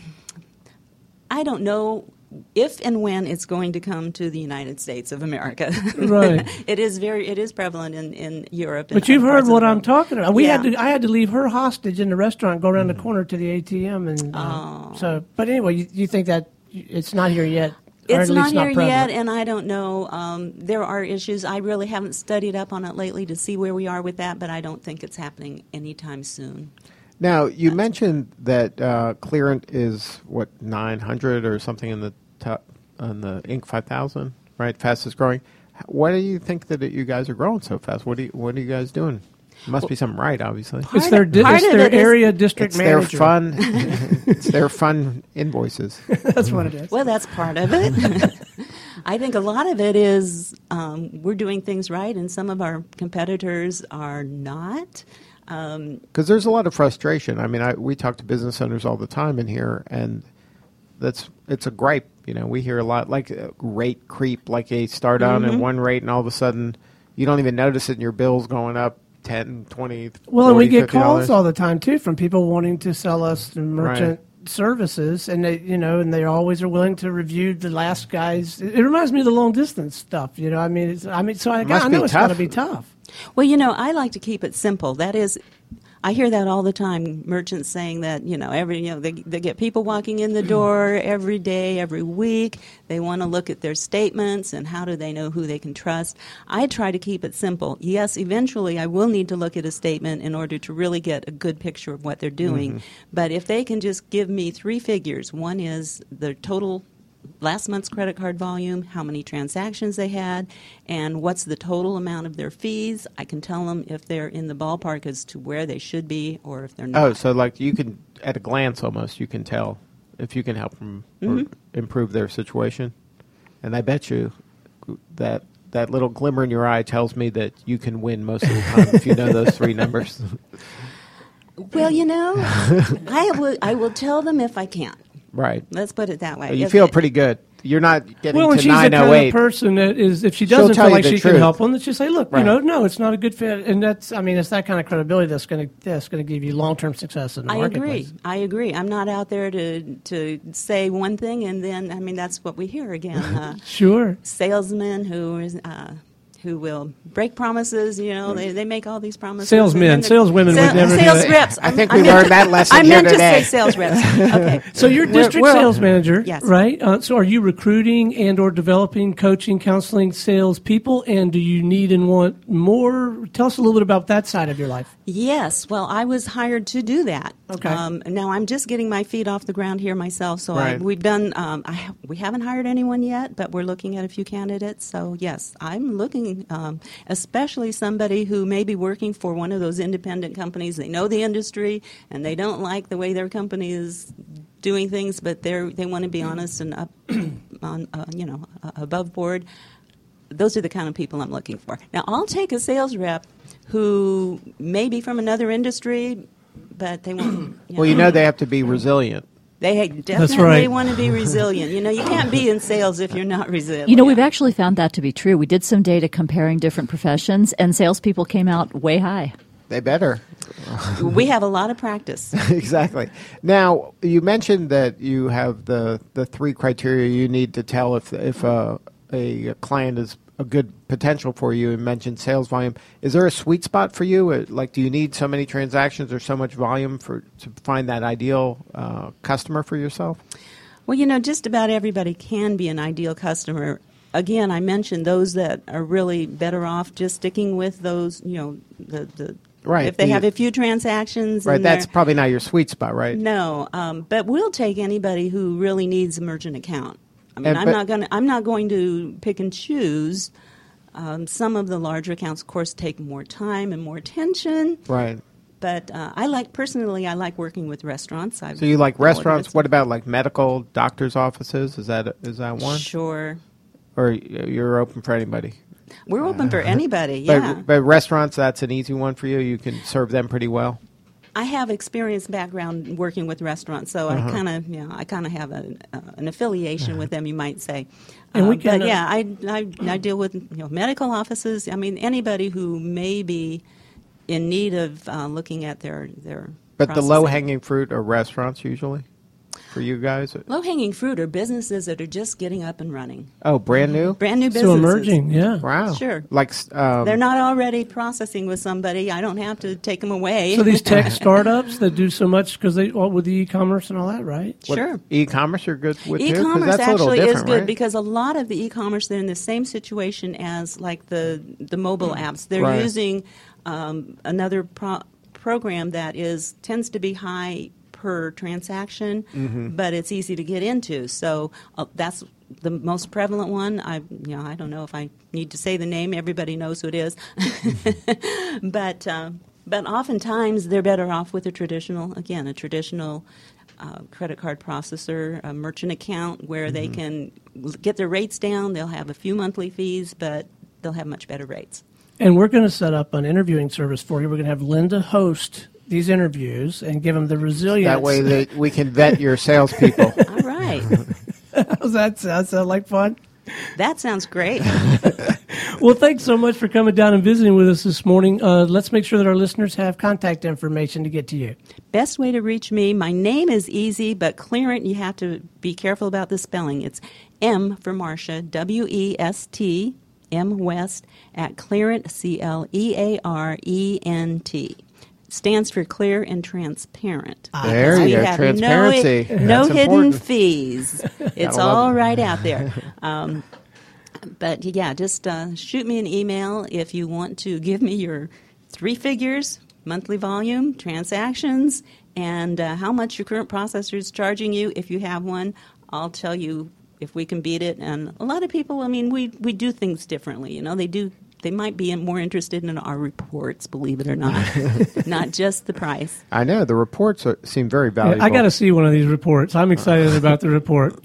I don't know if and when it's going to come to the United States of America. Right. It is prevalent in Europe. But you've heard what I'm talking about. I had to leave her hostage in the restaurant, go around the corner to the ATM, and but anyway, you think that it's not here yet? It's not here yet, and I don't know. There are issues. I really haven't studied up on it lately to see where we are with that, but I don't think it's happening anytime soon. Now, you mentioned that Clearant is, 900 or something in the top on the Inc. 5000, right? Fastest growing. Why do you think that you guys are growing so fast? What are you guys doing? Must be something right, obviously. It's their area district manager. It's their fun invoices. That's what it is. Well, that's part of it. I think a lot of it is we're doing things right, and some of our competitors are not. Because there's a lot of frustration. I mean, we talk to business owners all the time in here, and it's a gripe. We hear a lot like rate creep, like they start out at one rate, and all of a sudden you don't even notice it, and your bill's going up 10, 20, well, $40, and we get $50. calls all the time too from people wanting to sell us merchant services, and they always are willing to review the last guys. It reminds me of the long distance stuff. I know it's got to be tough. Well, I like to keep it simple. That is, I hear that all the time. Merchants saying that they get people walking in the door every day, every week. They want to look at their statements and how do they know who they can trust. I try to keep it simple. Yes, eventually I will need to look at a statement in order to really get a good picture of what they're doing. Mm-hmm. But if they can just give me 3 figures, one is the total last month's credit card volume, how many transactions they had, and what's the total amount of their fees. I can tell them if they're in the ballpark as to where they should be or if they're not. Oh, so like you can, at a glance almost, you can tell if you can help them or improve their situation. And I bet you that little glimmer in your eye tells me that you can win most of the time if you know those 3 numbers. Well, I will tell them if I can. Right. Let's put it that way. You feel pretty good. You're not getting to 908. Well, she's the kind of person that is, if she doesn't feel like she can help them, she'll say, look, no, it's not a good fit. And it's that kind of credibility that's going to give you long-term success in the marketplace. I agree. I'm not out there to say one thing and then, that's what we hear again. Sure. Salesmen who will break promises, they make all these promises. Saleswomen would never do sales that. reps. I think we learned that lesson here today. I meant to say sales reps. Okay. So you're district sales manager, yes. Right? So are you recruiting and or developing, coaching, counseling sales people, and do you need and want more? Tell us a little bit about that side of your life. Yes. Well, I was hired to do that. Okay. Now I'm just getting my feet off the ground here myself, so right. we haven't hired anyone yet, but we're looking at a few candidates. So yes, I'm looking. Especially somebody who may be working for one of those independent companies. They know the industry and they don't like the way their company is doing things, but they want to be honest and up, above board. Those are the kind of people I'm looking for. Now, I'll take a sales rep who may be from another industry, but they want. Well, they have to be resilient. They definitely right. want to be resilient. You can't be in sales if you're not resilient. We've actually found that to be true. We did some data comparing different professions, and salespeople came out way high. They better. We have a lot of practice. Exactly. Now, you mentioned that you have the 3 criteria you need to tell if a client is a good potential for you. You mentioned sales volume. Is there a sweet spot for you? Like, do you need so many transactions or so much volume to find that ideal customer for yourself? Well, just about everybody can be an ideal customer. Again, I mentioned those that are really better off just sticking with those, right. If they have a few transactions. Right, that's probably not your sweet spot, right? No, but we'll take anybody who really needs a merchant account. I mean, I'm not going to pick and choose. Some of the larger accounts, of course, take more time and more attention. Right. But I like working with restaurants. So you like restaurants? What about like medical, doctors' offices? Is that one? Sure. Or you're open for anybody? We're open for anybody. Yeah. But restaurants, that's an easy one for you. You can serve them pretty well. I have experience background working with restaurants, so I kind of have an affiliation with them, you might say. And we can, but yeah, I deal with medical offices. I mean, anybody who may be in need of looking at their. But processing. the low hanging fruit are restaurants usually for you guys. Low hanging fruit are businesses that are just getting up and running. Oh, brand new businesses. So emerging, yeah. Wow, sure. Like they're not already processing with somebody. I don't have to take them away. So these tech startups that do so much because with the e-commerce and all that, right? Sure. E-commerce are good with e-commerce actually is good right? because a lot of the e-commerce, they're in the same situation as like the mobile apps. They're right. using another program that tends to be high per transaction, but it's easy to get into. So that's the most prevalent one. I don't know if I need to say the name. Everybody knows who it is. But oftentimes they're better off with a traditional credit card processor, a merchant account where they can get their rates down. They'll have a few monthly fees, but they'll have much better rates. And we're going to set up an interviewing service for you. We're going to have Linda host these interviews and give them the resilience. That way we can vet your salespeople. All right. Does that sound like fun? That sounds great. Well, thanks so much for coming down and visiting with us this morning. Let's make sure that our listeners have contact information to get to you. Best way to reach me, my name is easy, but Clearent, you have to be careful about the spelling. It's M for Marcia, W-E-S-T, M West, at Clearent, C-L-E-A-R-E-N-T. Stands for clear and transparent. There you go, transparency. No hidden important. fees. It's all right out there. But yeah, just shoot me an email if you want to give me your 3 figures, monthly volume, transactions, and how much your current processor is charging you. If you have one, I'll tell you if we can beat it. And a lot of people, I mean, we do things differently. They might be more interested in our reports, believe it or not, not just the price. I know. The reports seem very valuable. I got to see one of these reports. I'm excited about the report.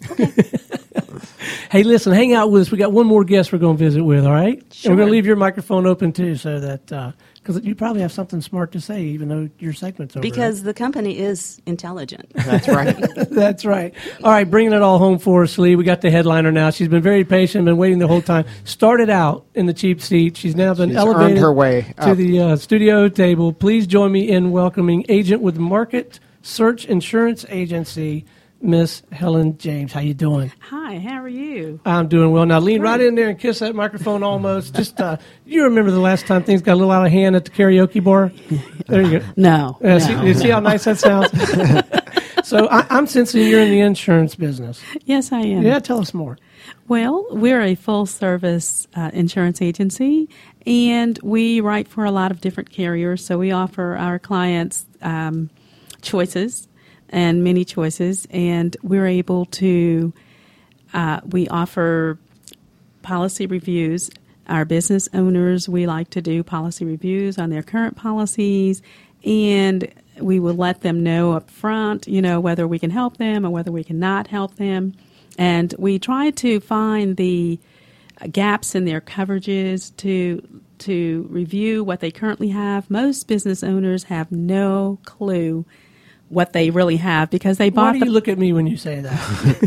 Hey, listen, hang out with us. We got one more guest we're going to visit with, all right? Sure. And we're going to leave your microphone open, too, so that because you probably have something smart to say, even though your segment's over. Because the company is intelligent. That's right. That's right. All right, bringing it all home for us, Lee. We got the headliner now. She's been very patient, been waiting the whole time. Started out in the cheap seat. She's now been elevated earned her way to up. the studio table. Please join me in welcoming agent with Market Search Insurance Agency, Miss Helen James. How you doing? Hi, how are you? I'm doing well. Now lean right in there and kiss that microphone almost. Just you remember the last time things got a little out of hand at the karaoke bar? There you go. No. You see how nice that sounds? So I'm sensing you're in the insurance business. Yes, I am. Yeah, tell us more. Well, we're a full-service insurance agency, and we write for a lot of different carriers. So we offer our clients choices and many choices, and we're able to we offer policy reviews. Our business owners, we like to do policy reviews on their current policies, and we will let them know up front, whether we can help them or whether we cannot help them. And we try to find the gaps in their coverages to to review what they currently have. Most business owners have no clue what they really have because they bought. Why do you look at me when you say that?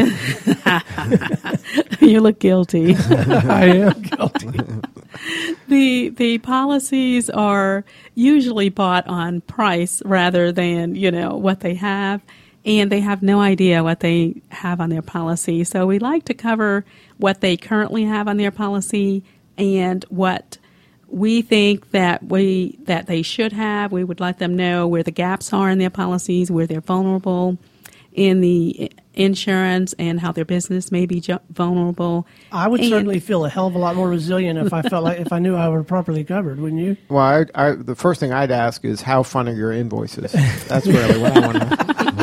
You look guilty. I am guilty. The policies are usually bought on price rather than, what they have, and they have no idea what they have on their policy. So we like to cover what they currently have on their policy and what we think that they should have. We would let them know where the gaps are in their policies, where they're vulnerable in the insurance, and how their business may be vulnerable. I would certainly feel a hell of a lot more resilient if I felt like if I knew I were properly covered, wouldn't you? Well, the first thing I'd ask is how fun are your invoices? That's really what I want to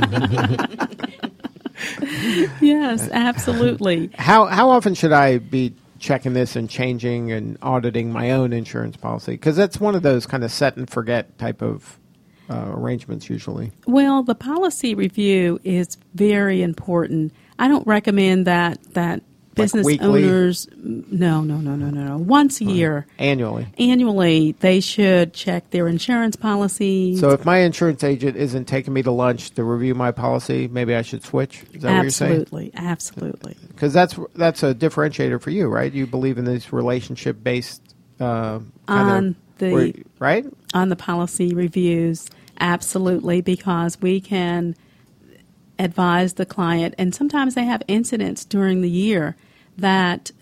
know. Yes, absolutely. How often should I be checking this and changing and auditing my own insurance policy? Because that's one of those kind of set and forget type of arrangements usually. Well, the policy review is very important. I don't recommend that business owners. No. Once a year. Annually, they should check their insurance policy. So if my insurance agent isn't taking me to lunch to review my policy, maybe I should switch? Is that what you're saying? Absolutely. Because that's a differentiator for you, right? You believe in this relationship-based right? On the policy reviews, absolutely, because we can advise the client, and sometimes they have incidents during the year that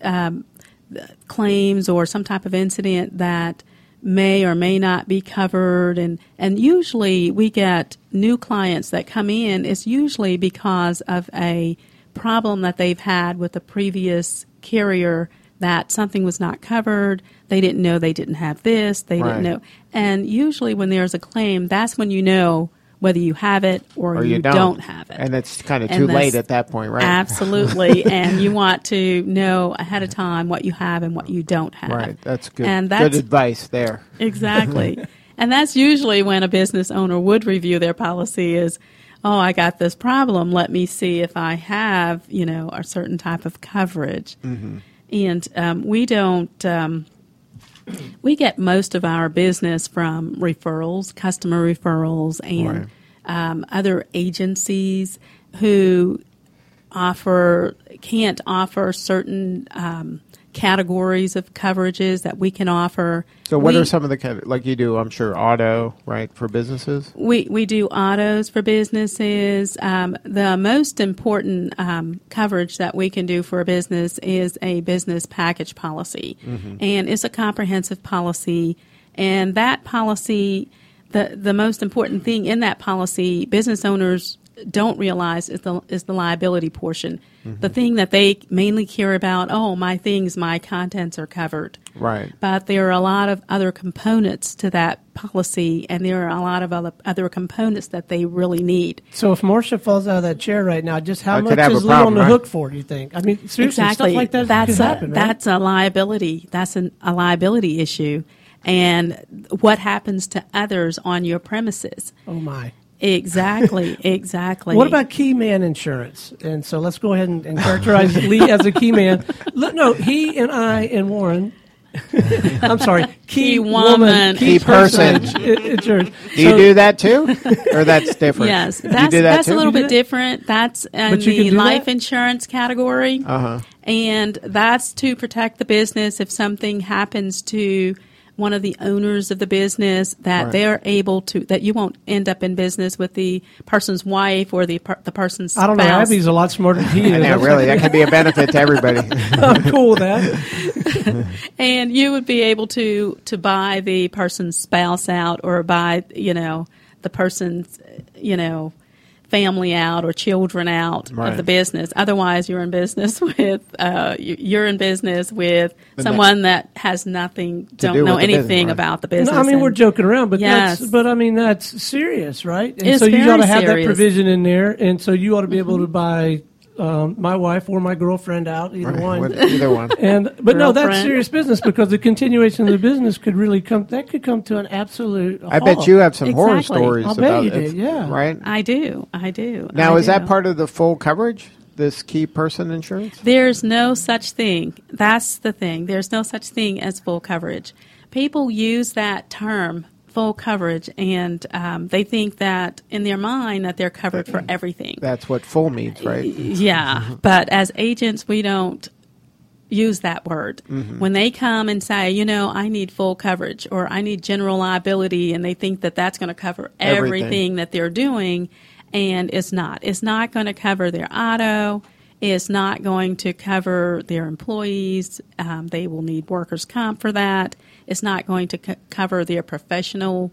claims or some type of incident that may or may not be covered, and usually we get new clients that come in. It's usually because of a problem that they've had with the previous carrier, that something was not covered. They didn't know they didn't have this. They didn't know. And usually when there's a claim, that's when you know whether you have it or you don't have it. And it's kind of too late at that point, right? Absolutely. And you want to know ahead of time what you have and what you don't have. Right. That's good. And good advice there. Exactly. And that's usually when a business owner would review their policy is, I got this problem. Let me see if I have, a certain type of coverage. Mm-hmm. And we don't, we get most of our business from referrals, customer referrals, and other agencies who can't offer certain categories of coverages that we can offer. So what are some of the, like you do, I'm sure, auto, right, for businesses? We do autos for businesses. The most important coverage that we can do for a business is a business package policy. Mm-hmm. And it's a comprehensive policy. And that policy, the most important thing in that policy, business owners don't realize is the liability portion. Mm-hmm. The thing that they mainly care about, my contents are covered. Right. But there are a lot of other components to that policy, and there are a lot of other components that they really need. So if Marcia falls out of that chair right now, just how much is Lee on the hook for, do you think? I mean, seriously, exactly. Stuff like that could happen, right? That's a liability. That's a liability issue. And what happens to others on your premises? Oh, my. Exactly. What about key man insurance? And so let's go ahead and characterize Lee as a key man. No, he and I and Warren. I'm sorry, key woman, key person. Insurance. Do you do that too, or that's different? Yes, that's a little bit different. That's in the life insurance category, and that's to protect the business if something happens to one of the owners of the business, that they're able to, that you won't end up in business with the person's wife or the person's spouse. I don't know. Abby's a lot smarter than he is. Yeah, really. That could be a benefit to everybody. I'm cool with that. And you would be able to buy the person's spouse out, or buy, the person's, family out or children out of the business. Otherwise, you're in business with someone that has nothing, don't know anything about the business. No, I mean, we're joking around, but that's serious, right? And it's so you ought to have serious. that provision in there, and so you ought to be able to buy my wife or my girlfriend out, either one. But no, that's serious business, because the continuation of the business could really come to an absolute halt. I bet you have some horror stories I'll about bet you it. Yeah. Right? I do. Now, is that part of the full coverage? this key person insurance? There's no such thing. That's the thing. There's no such thing as full coverage. People use that term, full coverage, and they think that in their mind that they're covered for everything. That's what full means, right? Yeah, but as agents, we don't use that word. When they come and say, I need full coverage or I need general liability, and they think that that's going to cover everything that they're doing, and it's not. It's not going to cover their auto. It's not going to cover their employees. They will need workers' comp for that. It's not going to cover their professional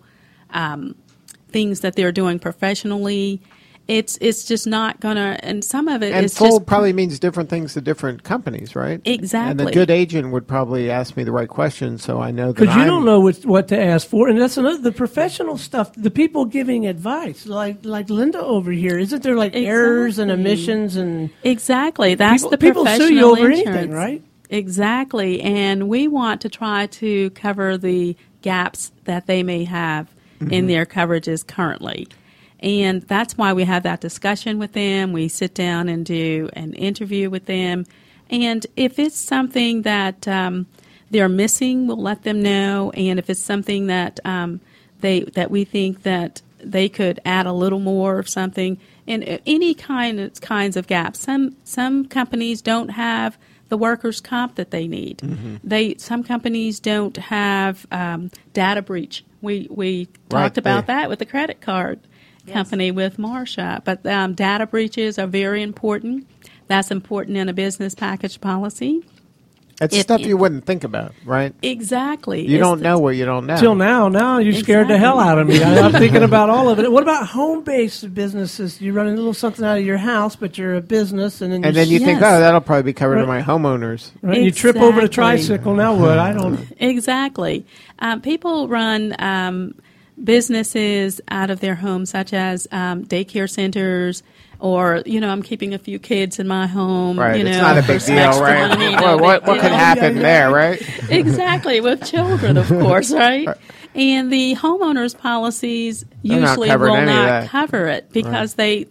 things that they're doing professionally. It's just not going to, and some of it and is full just probably means different things to different companies, right? Exactly. And the good agent would probably ask me the right question, so I know that because you don't know what to ask for, and that's another. The professional stuff, the people giving advice, like Linda over here, isn't there errors and omissions and exactly? That's people, the people professional sue you over insurance. anything, right? Exactly, and we want to try to cover the gaps that they may have in their coverages currently. And that's why we have that discussion with them. We sit down and do an interview with them. And if it's something that they're missing, we'll let them know. And if it's something that that we think that they could add a little more of something, and any kinds of gaps. Some companies don't have the workers' comp that they need. Some companies don't have data breach. We talked about that with the credit card company with Marsha. But data breaches are very important. That's important in a business package policy. It's stuff you wouldn't think about, right? Exactly. You don't know what you don't know. Till now you scared the hell out of me. I'm thinking about all of it. What about home-based businesses? You run a little something out of your house, but you're a business, and then you think, oh, that'll probably be covered in my homeowners. Right? You trip over the tricycle. Now what? I don't. Exactly. People run businesses out of their homes, such as daycare centers, or I'm keeping a few kids in my home. Right, it's not a big deal, right? What could happen there, right? Exactly, with children, of course, right? And the homeowners policies usually will not cover it because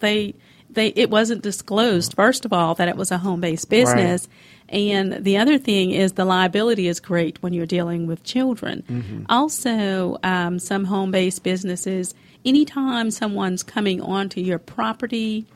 it wasn't disclosed, first of all, that it was a home-based business. Right. And the other thing is the liability is great when you're dealing with children. Also, some home-based businesses, anytime someone's coming onto your property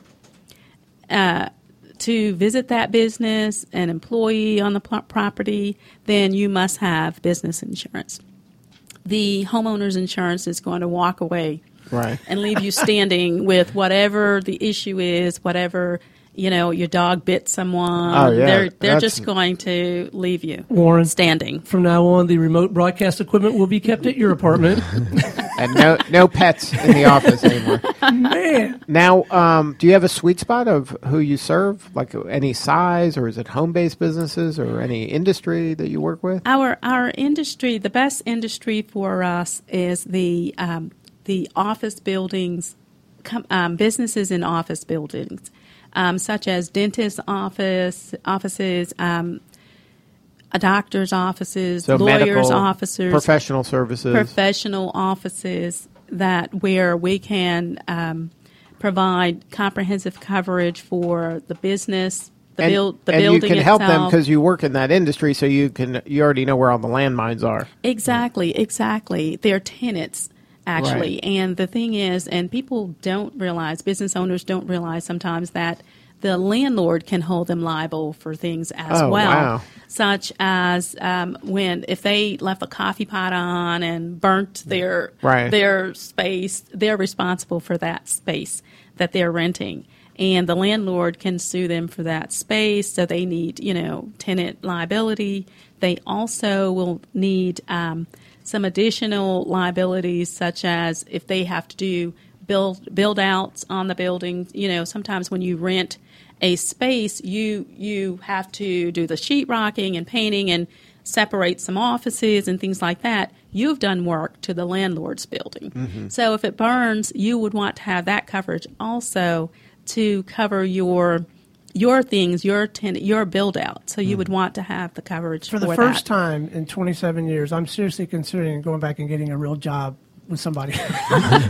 to visit that business, an employee on the property, then you must have business insurance. The homeowner's insurance is going to walk away and leave you standing with whatever the issue is, whatever your dog bit someone. Oh, yeah. They're just going to leave you, Warren, standing. From now on, the remote broadcast equipment will be kept at your apartment. And no pets in the office anymore. Man. Now, do you have a sweet spot of who you serve? Like any size, or is it home-based businesses, or any industry that you work with? Our industry, the best industry for us is the office buildings, businesses in office buildings. Such as dentist offices, doctor's offices, so lawyers' medical, offices, professional offices where we can provide comprehensive coverage for the business, the building itself. And you can help them because you work in that industry, so you already know where all the landmines are. Exactly. They're tenants. Actually, right. And the thing is, and people don't realize, business owners don't realize sometimes that the landlord can hold them liable for things as well, wow. Such as if they left a coffee pot on and burnt their space, they're responsible for that space that they're renting. And the landlord can sue them for that space, so they need, tenant liability. They also will need some additional liabilities, such as if they have to do build outs on the building. Sometimes when you rent a space, you have to do the sheetrocking and painting and separate some offices and things like that. You've done work to the landlord's building. Mm-hmm. So if it burns, you would want to have that coverage also to cover your things, your tenant, your build out. So you would want to have the coverage for the first time in 27 years. I'm seriously considering going back and getting a real job with somebody.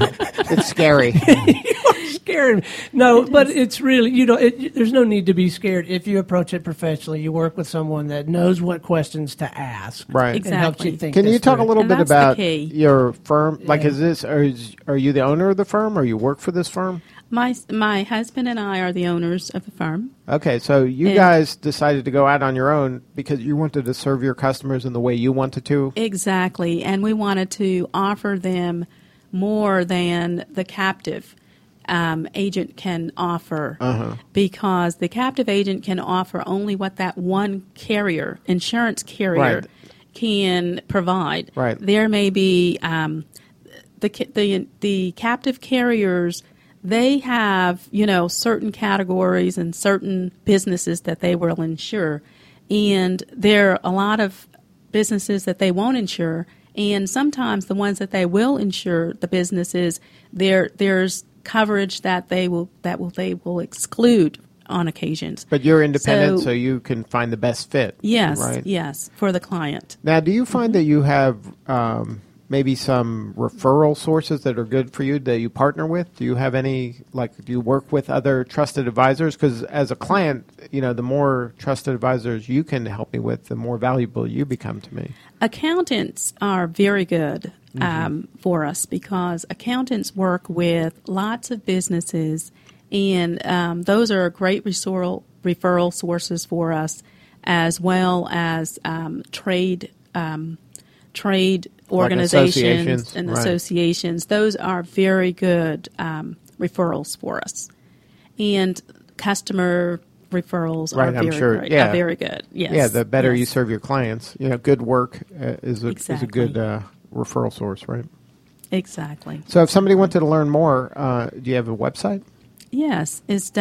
It's scary. Scared. No, but it's really, there's no need to be scared if you approach it professionally. You work with someone that knows what questions to ask. Right. And helps you think Can you this talk a through. little And bit that's the about key. your firm? Like, are you the owner of the firm, or you work for this firm? My husband and I are the owners of the firm. Okay, so you And- guys decided to go out on your own because you wanted to serve your customers in the way you wanted to. Exactly. And we wanted to offer them more than the captive agent can offer, because the captive agent can offer only what that one insurance carrier, Right. can provide. Right. There may be the captive carriers. They have certain categories and certain businesses that they will insure, and there are a lot of businesses that they won't insure. And sometimes the ones that they will insure, the businesses, there's coverage that they will exclude on occasions. But you're independent, so you can find the best fit. Yes, right? yes, for the client. Now, do you find that you have maybe some referral sources that are good for you that you partner with? Do you have any, do you work with other trusted advisors? Because as a client, the more trusted advisors you can help me with, the more valuable you become to me. Accountants are very good for us, because accountants work with lots of businesses, and those are great referral sources for us, as well as trade organizations and associations. Those are very good referrals for us, and customer referrals are I'm very sure. great, Yeah. are very good. Yes. Yeah, the better you Yes. serve your clients, good work is a Exactly. good referral source, right? Exactly. So if somebody wanted to learn more, do you have a website? Yes, it's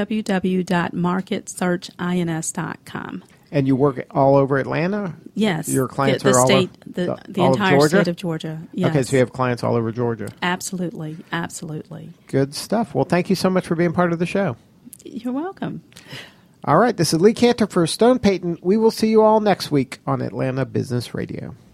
www.marketsearchins.com. And you work all over Atlanta? Yes. Your clients the are all state, over the all of entire Georgia? state of Georgia. Yes. Okay, so you have clients all over Georgia. Absolutely, absolutely. Good stuff. Well, thank you so much for being part of the show. You're welcome. All right, this is Lee Cantor for Stone Payton. We will see you all next week on Atlanta Business Radio.